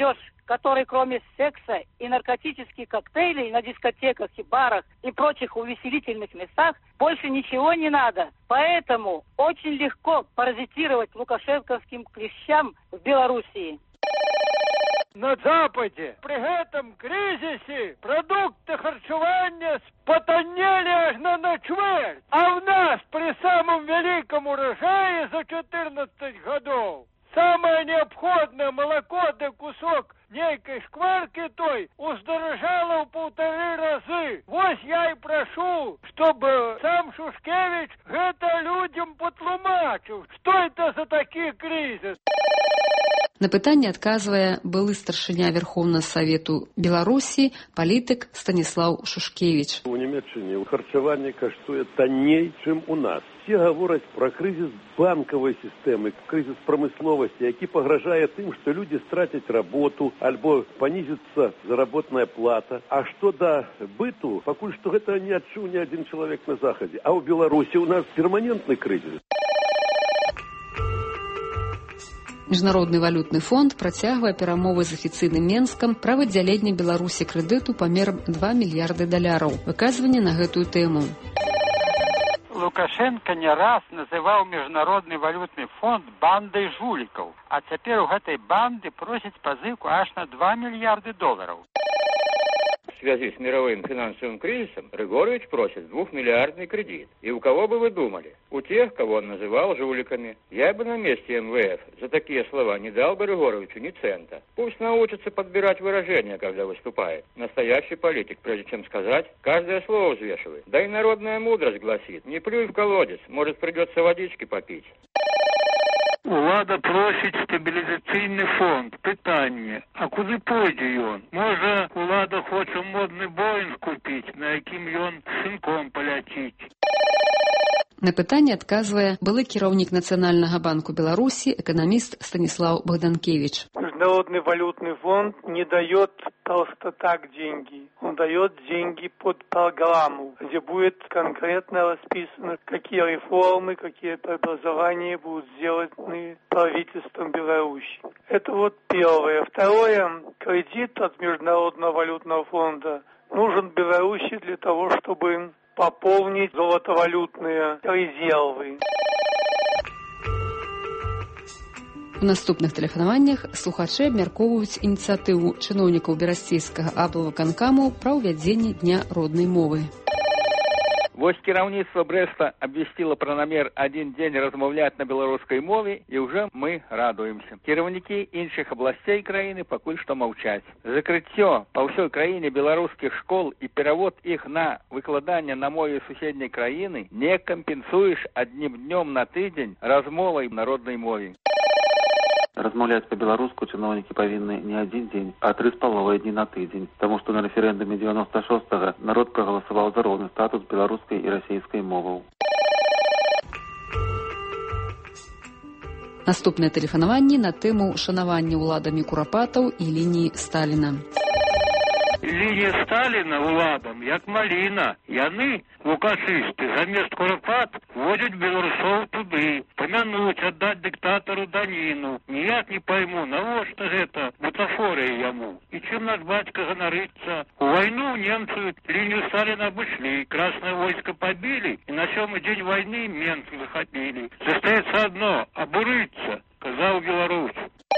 который кроме секса и наркотических коктейлей на дискотеках и барах и прочих увеселительных местах больше ничего не надо. Поэтому очень легко паразитировать лукашенковским клещам в Белоруссии. На Западе при этом кризисе продукты харчевания потонели аж на начверть. А в нас при самом великом урожае за четырнадцать годов самое необходное молоко да кусок некой шкварки той уздорожало в полторы разы. Вот я и прошу, чтобы сам Шушкевич это людям потлумачил. Что это за такие кризисы? На пытанне адказвае былы старшыня Верховнага Савету Беларусі палітык Станіслаў Шушкевіч. У Німеччыне харчаванне каштуе танней, чым у нас. Все говорят про кризис банковой системы, кризис промысловости, які погрожает тем, что люди стратят работу, альбо понизится заработная плата. А что до быту, покуль что это не отчуў ни один человек на Заходе. А у Беларуси у нас перманентный кризис. Міжнародны валютны фонд працягвае перамовы з афіцыйным Менскам пра выдзяленне Беларусі крэдыту памерам два мільярды даляраў. Выказванне на гэтую тэму. Лукашенко не раз называў Міжнародны валютны фонд бандай жулікаў, а цяпер у гэтай банды просяць пазыку аж на два мільярды долараў. В связи с мировым финансовым кризисом Григорович просит двухмиллиардный кредит. И у кого бы вы думали? У тех, кого он называл жуликами. Я бы на месте эм вэ эф за такие слова не дал бы Григоровичу ни цента. Пусть научится подбирать выражения, когда выступает. Настоящий политик, прежде чем сказать, каждое слово взвешивает. Да и народная мудрость гласит: не плюй в колодец, может придется водички попить. Улада просить стабілізаційний фонд. Питання, а куди пойде ён? Може, улада хоче модний Боїнг купити, на яким ён сынком поляціць? На пытанне адказвае былы кіраўнік Нацыянальнага банку Беларусі, экономист Станислав Богданкевич. Международный валютный фонд не дает просто так деньги. Он дает деньги под программу, где будет конкретно расписано, какие реформы, какие преобразования будут сделаны правительством Беларуси. Это вот первое. Второе. Кредит от Международного валютного фонда нужен Беларуси для того, чтобы пополнить золотовалютные резервы. У наступных тэлефанаваннях слухачы абмяркоўваюць ініцыятыву чыноўнікаў берасцейскага аблвыканкаму пра ўвядзенне дня роднай мовы. Вось кіраўніцтва Брэста абвясціла пра намер адзін дзень размаўляць на беларускай мове, і ўжо мы радуемся. Кіраўнікі іншых абласцей краіны пакуль што маўчаць. Закрыццё па ўсёй краіне беларускіх школ і перавод іх на выкладанне на мове суседняй краіны не кампенсуеш аднім днём на тыдзень размовай на роднай мове. Размаўляць па-беларуску чыноўнікі павінны не адзін дзень, а тры з паловай дні на тыдзень, таму што на рэферэндуме дзевяноста шостага народ прагаласаваў за роўны статус беларускай і расейскай моваў. Наступнае тэлефанаванне на тэму шанавання ўладамі курапатаў і лініі Сталіна. Лінія Сталіна уладам, як маліна. Яны, лукашысты, замест курапат водзяць беларусоў туды, памянуць, аддаць дыктатару даніну. Ніяк не пойму, навошта гэта бутафорыя яму. І чым наш бацька ганарыцца? У вайну немцы лінію Сталіна абышлі, Красное войско побили, і на сёмы дзень вайны менцы захапілі. Застаецца адно — абурыцца, казаў Беларусь.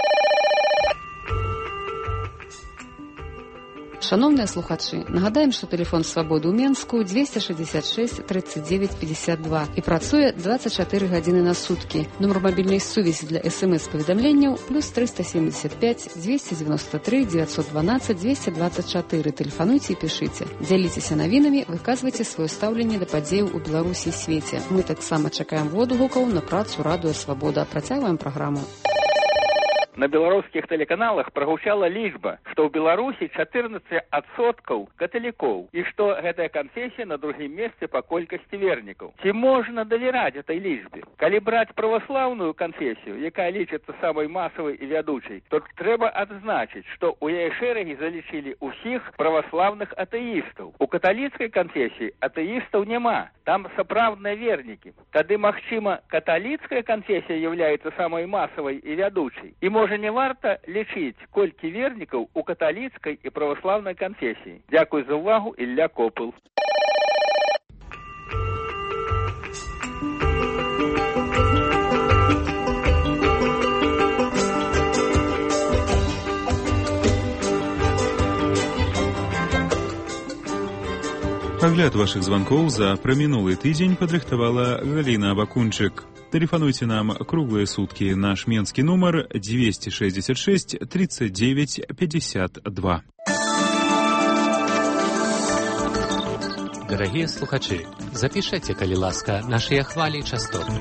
Шановныя слухачы, нагадаем, што тэлефон свабоды ў Менску двести шестьдесят шесть тридцать девять пятьдесят два і працуе двадцать четыре гадзіны на суткі. Нумар мабільнай сувязі для эс эм эс-паведамленняў плюс триста семьдесят пять двести девяносто три девятьсот двенадцать двести двадцать четыре. Тэлефануйце і пішыце. Дзяліцеся навінамі, выказвайце сваё стаўленне да падзеяў у Беларусі і свеце. Мы таксама чакаем водгукаў на працу радыё Свабода. Працягваем праграму. На беларускіх тэлеканалах прагучала лічба, што ў Беларусі чатырнаццаць адсоткаў каталікоў і што гэтая канфесія на другім месцы па колькасці вернікаў. Ці можна давяраць этой лічбе? Калі браць праваслаўную канфесію, якая лічыцца самай масавай і вядучай, то трэба адзначыць, што ў яе шэрагі залічылі ўсіх праваслаўных атэістаў. У каталіцкай канфесіі атэістаў няма, там сапраўдныя вернікі. Тады, магчыма, каталіцкая канфесія з'яўляецца самай масавай і вядучай. І можна Можа, не варта лічыць, колькі вернікаў у каталіцкай і праваслаўнай канфесіі? Дзякуй за ўвагу, Ілля Копыл. Агляд вашых званкоў за прамінулы тыдзень падрыхтавала Галіна Абакунчык. Тэлефануйце нам круглыя суткі. Наш менскі нумар двести шестьдесят шесть тридцать девять пятьдесят два. Дарагія слухачы, запішайце, калі ласка, нашыя хвалі і частоты.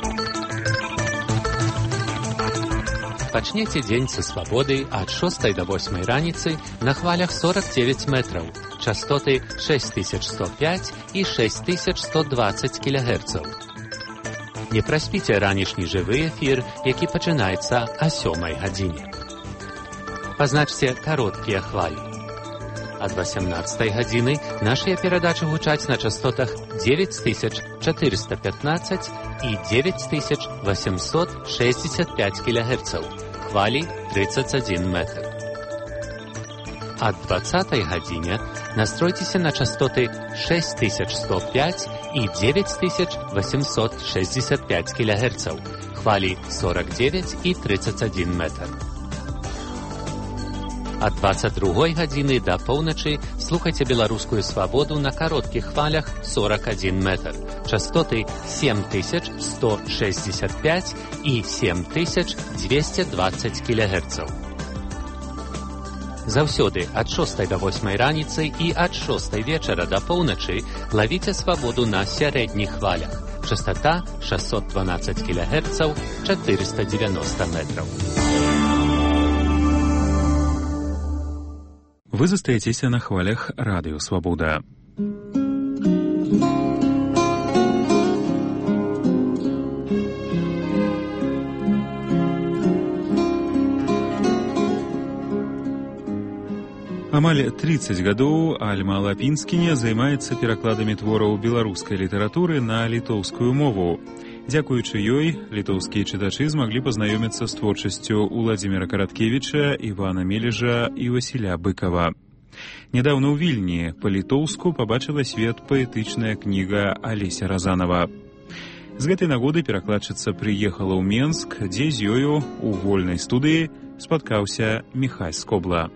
Пачнеце дзень са свабоды ад шостай да восьмай раніцы на хвалях сорок девять метраў, частоты шесть тысяч сто пять і шесть тысяч сто двадцать кілогерцаў. Не праспіце ранішні жывы эфір, які пачынаецца о сёмай гадзіне. Пазначце кароткія хвалі. Ад восемнадцатай гадзіны нашыя перадачы гучаць на частотах девять тысяч четыреста пятнадцать і девять тысяч восемьсот шестьдесят пять кілогерцаў, хвалі тридцать один метр. Ад двадцатай гадзіне настройцеся на частоты шесть тысяч сто пять і девять тысяч восемьсот шестьдесят пять кілогерцаў, хвалі сорок девять і тридцать один метр. Ад двадцать другой гадзіны да поўначы слухайце беларускую свабоду на кароткіх хвалях сорок один метр, частоты семь тысяч сто шестьдесят пять і семь тысяч двести двадцать кілогерцаў. Заўсёды ад шостай да восьмай раніцы і ад шостай вечара да поўначы лавіце свабоду на сярэдніх хвалях. Частота шестьсот двенадцать кілогерцаў, четыреста девяносто метров. Вы застаецеся на хвалях радыё Свабода. Амаль тридцать гадоў Альма Лапінскіня займаецца перакладамі твораў беларускай літаратуры на літоўскую мову. Дзякуючы ёй, літоўскія чытачы змаглі пазнаёміцца з творчасцю Уладзіміра Караткевіча, Івана Мележа і Васіля Быкава. Нядаўна ў Вільні па-літоўску пабачыла свет паэтычная кніга Алеся Разанова. З гэтай нагоды перакладчыца прыехала ў Менск, дзе з ёю у вольнай студыі спаткаўся Міхась Скобла.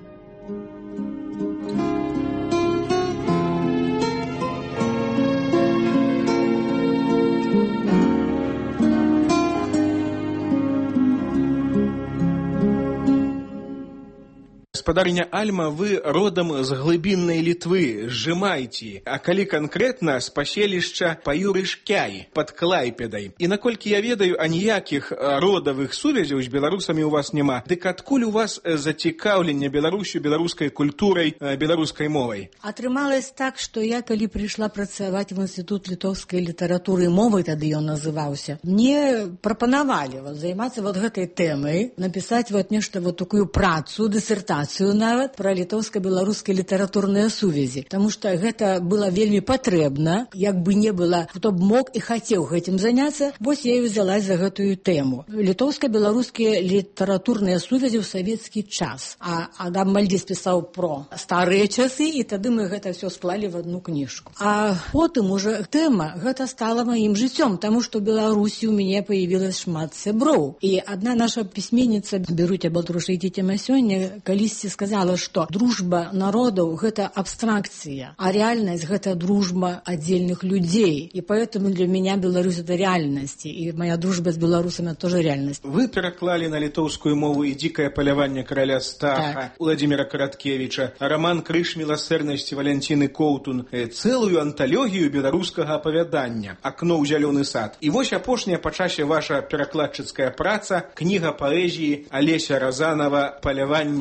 Гаспадарыня Альма, вы родам з глыбіннай Літвы, з Жымайці, а калі канкрэтна з паселішча Паюрышкяй пад Клайпедай. І наколькі я ведаю, аніякіх родавых сувязяў з беларусамі у вас няма. Дык адкуль у вас зацікаўленне Беларусю, беларускай культурай, беларускай мовай? Атрымалось так, што я, калі прыйшла працаваць в Інстытут літоўскай літаратуры і мовы, тады ён называўся, мне прапанавалі вот, займацца вот гэтай тэмай, напісаць вот нешта вот такую працу, дысертацыю нават пра літоўска-беларускай літаратурныя сувязі. Таму што гэта было вельмі патрэбна, як бы не было, хто б мог і хацеў гэтым заняцца, вось я і взялась за гэтую тэму. Літоўска-беларускія літаратурныя сувязі ў савецкі час. А Адам Мальдзіс пісаў про старыя часы, і тады мы гэта все склалі в одну кніжку. А потым уже тэма гэта стала маім жыццём, таму што ў Беларусі у мяне появилась шмат сяброў. І адна наша пісьменніца Біруця Балтрушайтіця сёння калісьці сказала, што дружба народаў гэта абстракцыя, а реальнасць гэта дружба аддзельных людзей. І поэтому для меня Беларусь это реальность, и моя дружба с белорусами тоже реальность. Вы пераклали на літоўскую мову і дзікае паляванне караля Стаха, так. Уладзіміра Караткевіча, роман Крыж міласэрнасці Валянціны Коўтун, цэлую анталогію беларускага апавядання «Акно ў зялёны сад». І вось апошняя па часе ваша перакладчыцкая праца, кніга паэзіі Алеся Разанова «Паляванне ў райскі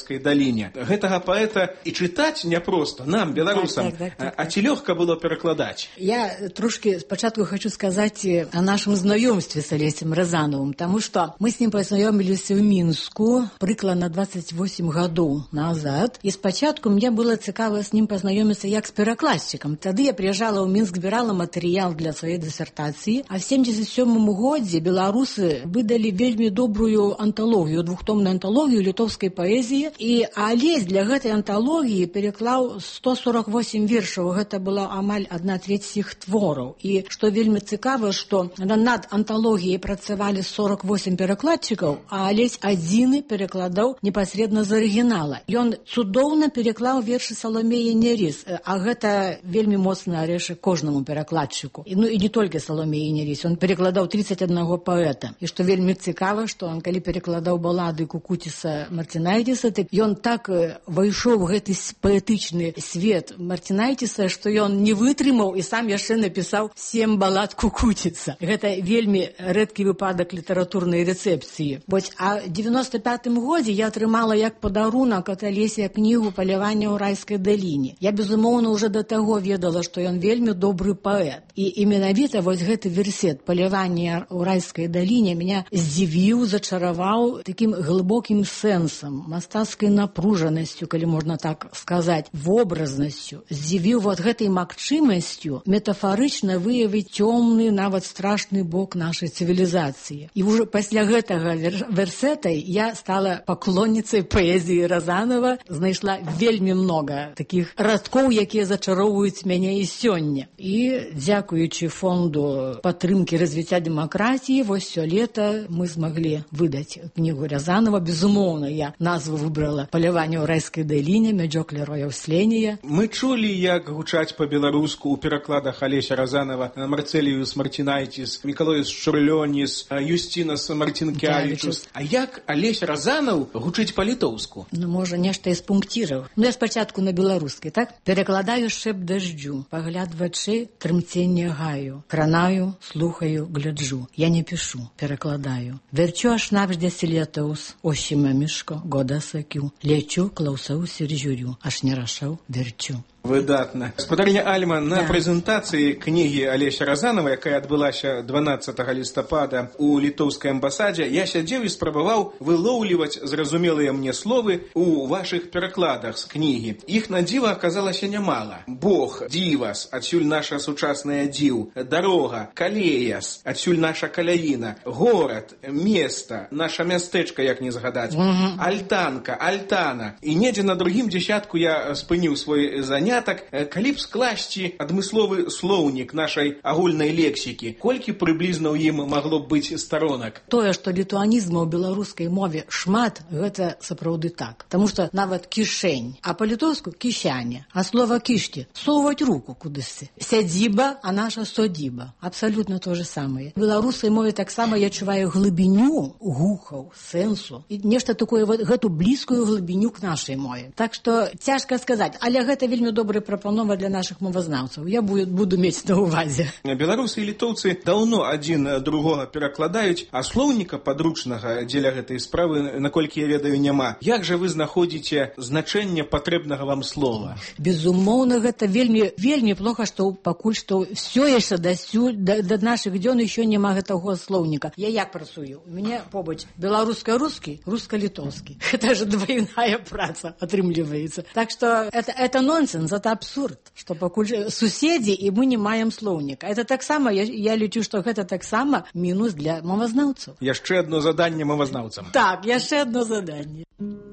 райской даліне. Гэтага паэта і чытаць няпроста нам, беларусам. Так, так, так, так, а ці лёгка было перакладаць? Я трошки спочатку хочу сказать о нашем знакомстве с Олесем Розановым, потому что мы с ним познакомились в Минску прикладно двадцать восемь годов назад. И спочатку мне было цікаво с ним познакомиться як с перекладчиком. Тогда я приезжала в Минск, збирала материал для своей диссертации, а в семьдесят седьмом году белорусы выдали вельми добрую антологию, двухтомную антологию литовской поэзии. И Олесь для этой антологии переклал сто сорок восемь вершаў. Это была амаль одна треть всех творов. И что вельми цікаво, что над антологией працавали сорок восемь перекладчиков, а Олесь один перекладал непосредственно з оригинала. И он цудоўна переклал верши Соломеи Нерис, а это вельми моцны орешек кожному перекладчику. И, ну и не только Соломеи Нерис, он перекладал тридцать одного поэта. И что вельми цікаво, что он, коли перекладал баллады Кукутиса Мартинайтиса, так и он так войшов в этот поэтичный свет Мартинайтиса, что он не вытрымаў и сам яшчэ написал семь баллад Кукутиса. Это вельми редкий выпадок литературной рецепции. Вот, а в девяносто пятом году я атрымала як подарунок от Олеся книгу «Поляванне ў райской даліне». Я, безумоўно, уже до того ведала, что он вельми добрый поэт. И менавіта вот гэты версет «Поляванне ў райской даліне» меня здзівіў, зачаровал таким глубоким сенсом, мастацкой напружанностью, коли можно так сказать, вобразнасцю, здзівіў вот гэтай магчымасцю метафорично выявить темный, нават страшный бок нашей цивилизации. И уже после гэтага версета я стала поклонницей поэзии Розанова, знайшла вельми много таких радкоў, якія зачароўваюць мяне і сёння. И дзякуючы фонду падтрымки развития демократии, вот все лето мы смогли выдать книгу Розанова. Безумоўно, я назву выбрала «Поляванне ў райской даліне», «Мяджок Лероя Усления». Мы чулі, як гучаць по-беларуску у перакладах Олеся Розанова Марцеліус Мартинайтис, Миколоис Шурлёнис, Юстинас Мартинкявичус. А як Олесь Розанов гучыць по-літоўску? Ну, можа, нешта из пунктиров. Ну, я спочатку на беларускай, так? Перекладаю шэп дождю, погляд вачэй, трымценне гаю, кранаю, слухаю, гляджу. Я не пишу, перекладаю. Верчу аж навждесь летаус, ощима мішко, года сакю, лечу, клаусау сіржурю, аж не рашаў, верчу. Выдатна. Спадарня Альма, на да. прэзентацыі кнігі Олеся Розанова, якая адбылася дванаццатага лістапада у літоўскай амбасадзе, я сядзеў і спрабаваў вылоўліваць зразумелыя мне словы у вашых перакладах з кнігі. Іх на дзіва аказалася нямала. Бог, дзівас, адсюль наша сучасная дзіў, дарога, калеяс, адсюль наша каляіна, горад, места, наша мястэчка, як не згадаць, угу. альтанка, альтана. І недзе на другім дзесятку я спыніў свой занятак. Так, калі б скласці адмысловы слоўнік нашай агульнай лексікі, колькі прыблізна ў ім магло б быць сторонак? Тое, што літуанізма ў беларускай мове шмат, гэта сапраўды так. Таму што нават кішэнь, а па-літоўску кішаня, а слова кішкі соваць руку кудысьці. Сядзіба, а наша содзіба. Абсалютна то же самае. В беларускай мове таксама я адчуваю глыбіню гухаў, сэнсу і нешта такое, вот, гэту блізкую глыбіню к нашай мове. Так што цяжка сказаць, але гэта вельмі добрая прапанова для наших мовазнаўцаў. Я буду, буду мець на увазе. Беларусы і літоўцы даўно адзін другога перакладаюць, а слоўніка падручнага дзеля гэтай справы, наколькі я ведаю, няма. Як жа вы знаходзіце значэнне патрэбнага вам слова? Безумоўна, гэта вельмі, вельмі плохо, што пакуль што все яшчэ дасюль, да, да нашых дзён еще няма гэтага слоўніка. Я як працую? У мяне побач беларуска-рускі, руска-літоўскі. Гэта ж двойная праца атрымліваецца. Так што это, это нонсенс. Это абсурд, что пакуль суседзі і мы не маем слоўніка. Это таксама, я, я лічу, што гэта таксама мінус для мовазнаўцаў. Яшчэ одно заданне мовазнаўцам. Так, яшчэ одно заданне.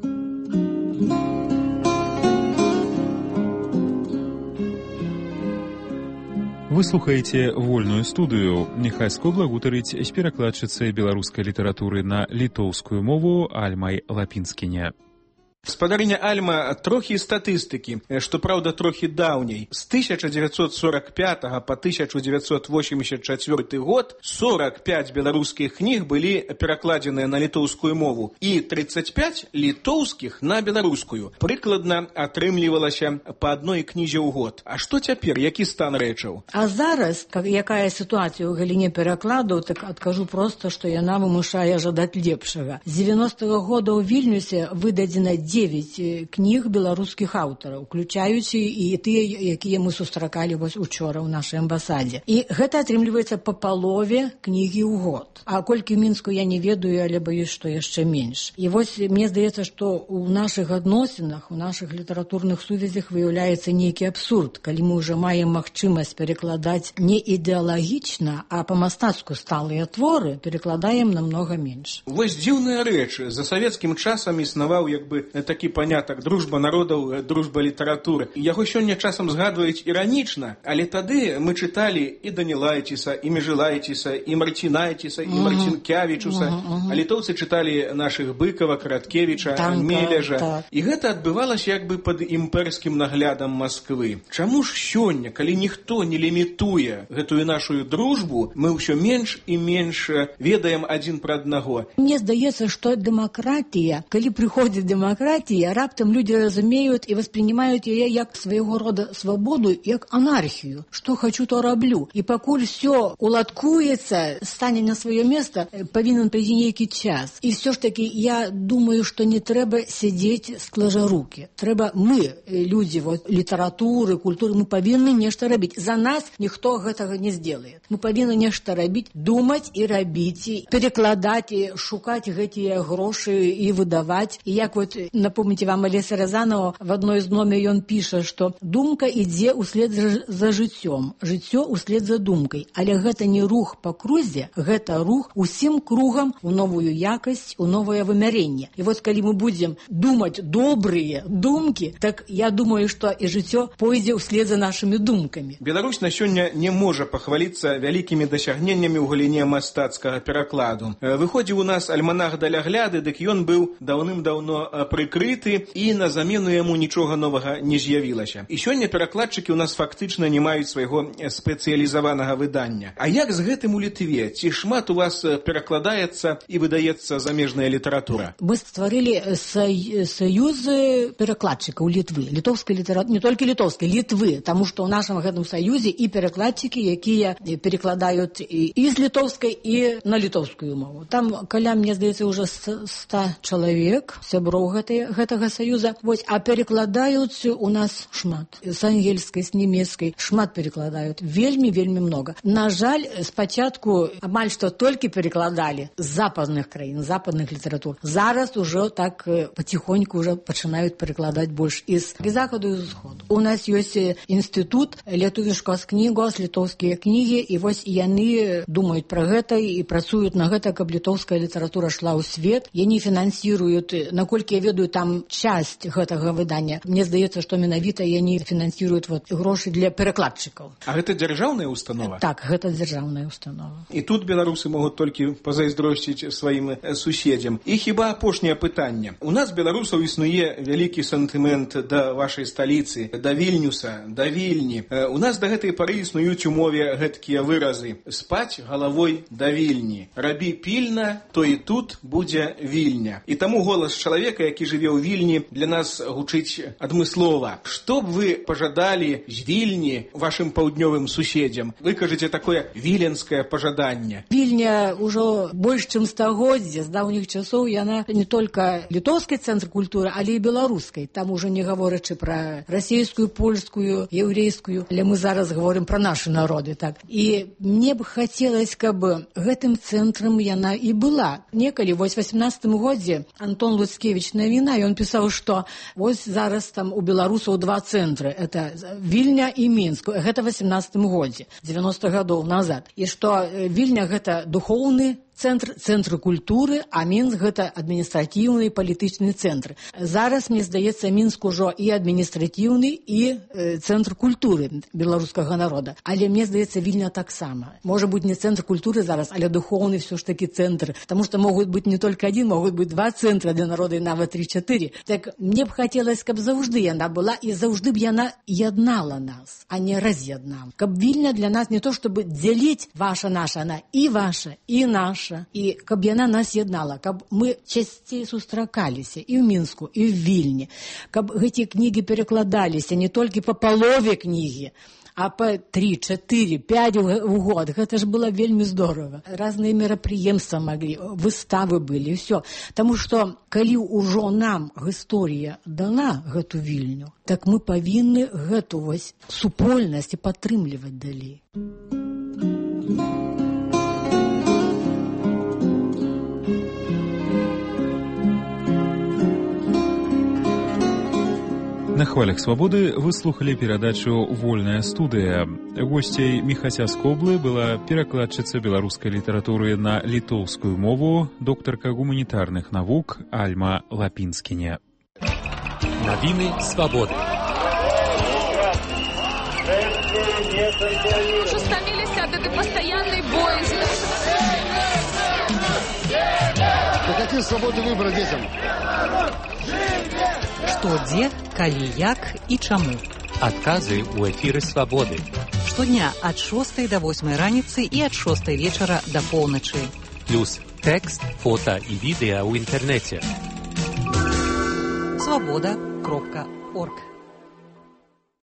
Вы слухаеце вольную студыю. Нехайско благутарыць з перакладчыцай беларускай літаратуры на літоўскую мову Альмай Лапінскіне. Спадарня Альма, трохі статыстыкі, што праўда трохі даўняй. З тысяча дзевяцьсот сорок пятага па тысяча дзевяцьсот восемьдесят четвёрты год сорок пять беларускіх кніг былі перакладзеныя на літоўскую мову і тридцать пять літоўскіх на беларускую. Прыкладна атрымлівалася па адной кнізе ў год. А што цяпер, які стан рэчаў? А зараз, якая сітуацыя ў галіне перакладаў, так адкажу проста, што яна вымушае жадаць лепшага. З девяностого года ў Вільнюсе выдадзена девять кніг беларускіх аўтараў, уключаючы і тыя, якія мы сустракалі вось учора ў нашай амбасадзе. І гэта атрымліваецца па палове кнігі ў год. А колькі ў Мінску я не ведаю, але баюсь, што яшчэ менш. І вось мне здаецца, што ў нашых адносінах, у нашых літаратурных сувязях выяўляецца нейкі абсурд, калі мы ўжо маем магчымасць перакладаць не ідэалагічна, а па-мастацку сталыя творы, перакладаем намнога менш. Вось дзіўная рэч. За савецкім часам існаваў як бы такі панятак дружба народаў, дружба літаратуры. Яго сёння часам згадваюць іранічна, але тады мы чыталі і Данілайціса, і Межылайціса, і Марцінайціса, і Марцінкявічуса. А літоўцы чыталі нашых Быкава, Караткевіча, Мележа. І гэта адбывалася як бы пад імперскім наглядам Масквы. Чаму ж сёння, калі ніхто не лімітуе гэтую нашу дружбу, мы ўсё менш і менш ведаем адзін пра аднаго? Мне здаецца, што дэмакратія, калі прыходзіць дэмакратія, раптам людзі разумеюць і воспринимаюць яе як свайго рода свабоду, як анархію. Што хачу, то раблю. І пакуль все уладкуецца, стане на сваё месца, павінен прыйсці нейкі час. І все ж таки я думаю, што не трэба сядзець склажа рукі. Трэба мы, людзі вот, літаратуры, культуры, мы павінны нешта рабіць. За нас ніхто гэтага не сделает. Мы павінны нешта рабіць, думаць і рабіць, і перекладаць, і шукаць гэтыя грошы і выдаваць. І як вот, напомните вам, Олеся Рязанова в одной из номер ён піша, што думка ідзе услед за жыццём, жыццё услед за думкай. Але гэта не рух па крузе, гэта рух усім кругам у новую якасць, у новае вымяренне. І вот калі мы будзем думаць добрыя думкі, так я думаю, што і жыццё пойдзе услед за нашымі думкамі. Беларусь на сёння не можа пахваліцца вялікімі дасягненнямі ў галіне мастацкага перакладу. Выходзіў у нас альманах далягляды, дык ён быў даўным-даўно прыкрыты, і на замену яму нічога новага не з'явілася. І сёння перакладчыкі ў нас фактычна не маюць свайго спецыялізаванага выдання. А як з гэтым у Літве? Ці шмат у вас перакладаецца і выдаецца замежная літаратура? Мы стварылі саюзы перакладчыкаў Літвы. Літоўскай літаратуры, не толькі літоўскай, Літвы, таму што ў нашым гэтым саюзе і перакладчыкі, якія перакладаюць і з літоўскай, і на літоўскую мову. Там каля, мне здаецца, ўжо ста чалавек, сяброў гэтага саюза. Вось, а перакладаюць у нас шмат. З ангельскай, з нямецкай шмат перакладаюць. Вельмі, вельмі много. На жаль, спачатку амаль што толькі перакладалі з западных краін, з западных літаратур. Зараз ужо так потихоньку уже пачынаюць перакладаць больш і з захаду, і з усходу. У нас ёсць інстытут літовішкас кнігос, літоўскія кнігі, і вось яны думаюць пра гэта і працуюць на гэта, каб літоўская літаратура шла ў свет. Яны фінансіруюць, наколькі я ведаю, там часть гэтага выдання. Мне здаецца, што менавіта яны фінансіруюць вот грошы для перакладчыкаў. А гэта дзяржаўная установа? Так, гэта дзяржаўная установа. І тут беларусы могуць толькі пазайздросціць сваім суседзям. І хіба апошняе пытанне. У нас беларусаў існуе вялікі сантымент да вашай сталіцы, да Вільнюса, да Вільні. У нас да гэтай пары існуюць у мове гэткія выразы: спаць галавой да Вільні. Рабі пільна, то і тут будзе Вільня. І таму голас чалавека, які жыве ў Вільні, для нас гучыць адмыслова. Што б вы пажадалі з Вільні вашым паўднёвым суседзям? Вы кажаце такое віленскае пажаданне. Вільня ўжо больш чым стагоддзя, з даўніх часоў яна не толькі літоўскі цэнтр культуры, але і беларускай. Там уже не гаворачы пра расійскую, польскую, яўрэйскую, але мы зараз гаворым пра нашы народы. Так. І мне б хацелось, каб гэтым цэнтрам яна і была. Некалі, вось у васемнадцатым годзе Антон Луцкевіч Навіна, ён пісаў, што вось зараз там у беларусаў два цэнтры. Это Вільня і Мінск. Гэта у васемнадцатым годзе, дзевяноста гадоў назад. І што Вільня гэта духоўны цэнтр, цэнтр культуры, а Мінск гэта адміністратыўны і палітычны цэнтр. Зараз, мне здаецца, Мінск ужо і адміністратыўны, і э, цэнтр культуры беларускага народа. Але мне здаецца, Вільня таксама. Можа быць не цэнтр культуры зараз, але духоўны все ж таки цэнтр. Таму што могуць быць не толькі адзін, могуць быць два цэнтра для народа, і нават тры-чатыры. Так мне б хацелось, каб заўжды яна была, і заўжды б яна яднала нас, а не раз'яднала. Каб Вільня для нас не то, чтобы дзяліць ваша-наша, она і ваша, і наша. наша, і каб яна нас яднала, каб мы часцей сустракаліся і ў Мінску, і ў Вільні, каб гэті кнігі перакладаліся не толькі па палове кнігі, а па три, четыре, пять у год. Гэта ж было вельмі здорава. Разныя мерапрыемствы маглі, выставы былі, ўсё. Таму што, калі ўжо нам гісторыя дала гэту Вільню, так мы павінны гэту вось супольнасць і падтрымліваць далей. На хвалях свабоды вы слухали перадачу «Вольная студыя». Госцей Міхася Скоблы была перакладчыца беларускай літаратуры на літоўскую мову, доктарка гуманітарных навук Альма Лапінскіне. Навіны свабоды. Уже стаміліся ад этой пастаяннай боязни. Какие свободы выбора детям? Што, дзе, калі, як і чаму. Адказы ў эфіры свабоды. Штодня ад шостай да восьмай раніцы і ад шостай вечара да поўначы. Плюс тэкст, фота і відэа ў інтэрнэце. свобода кропка орг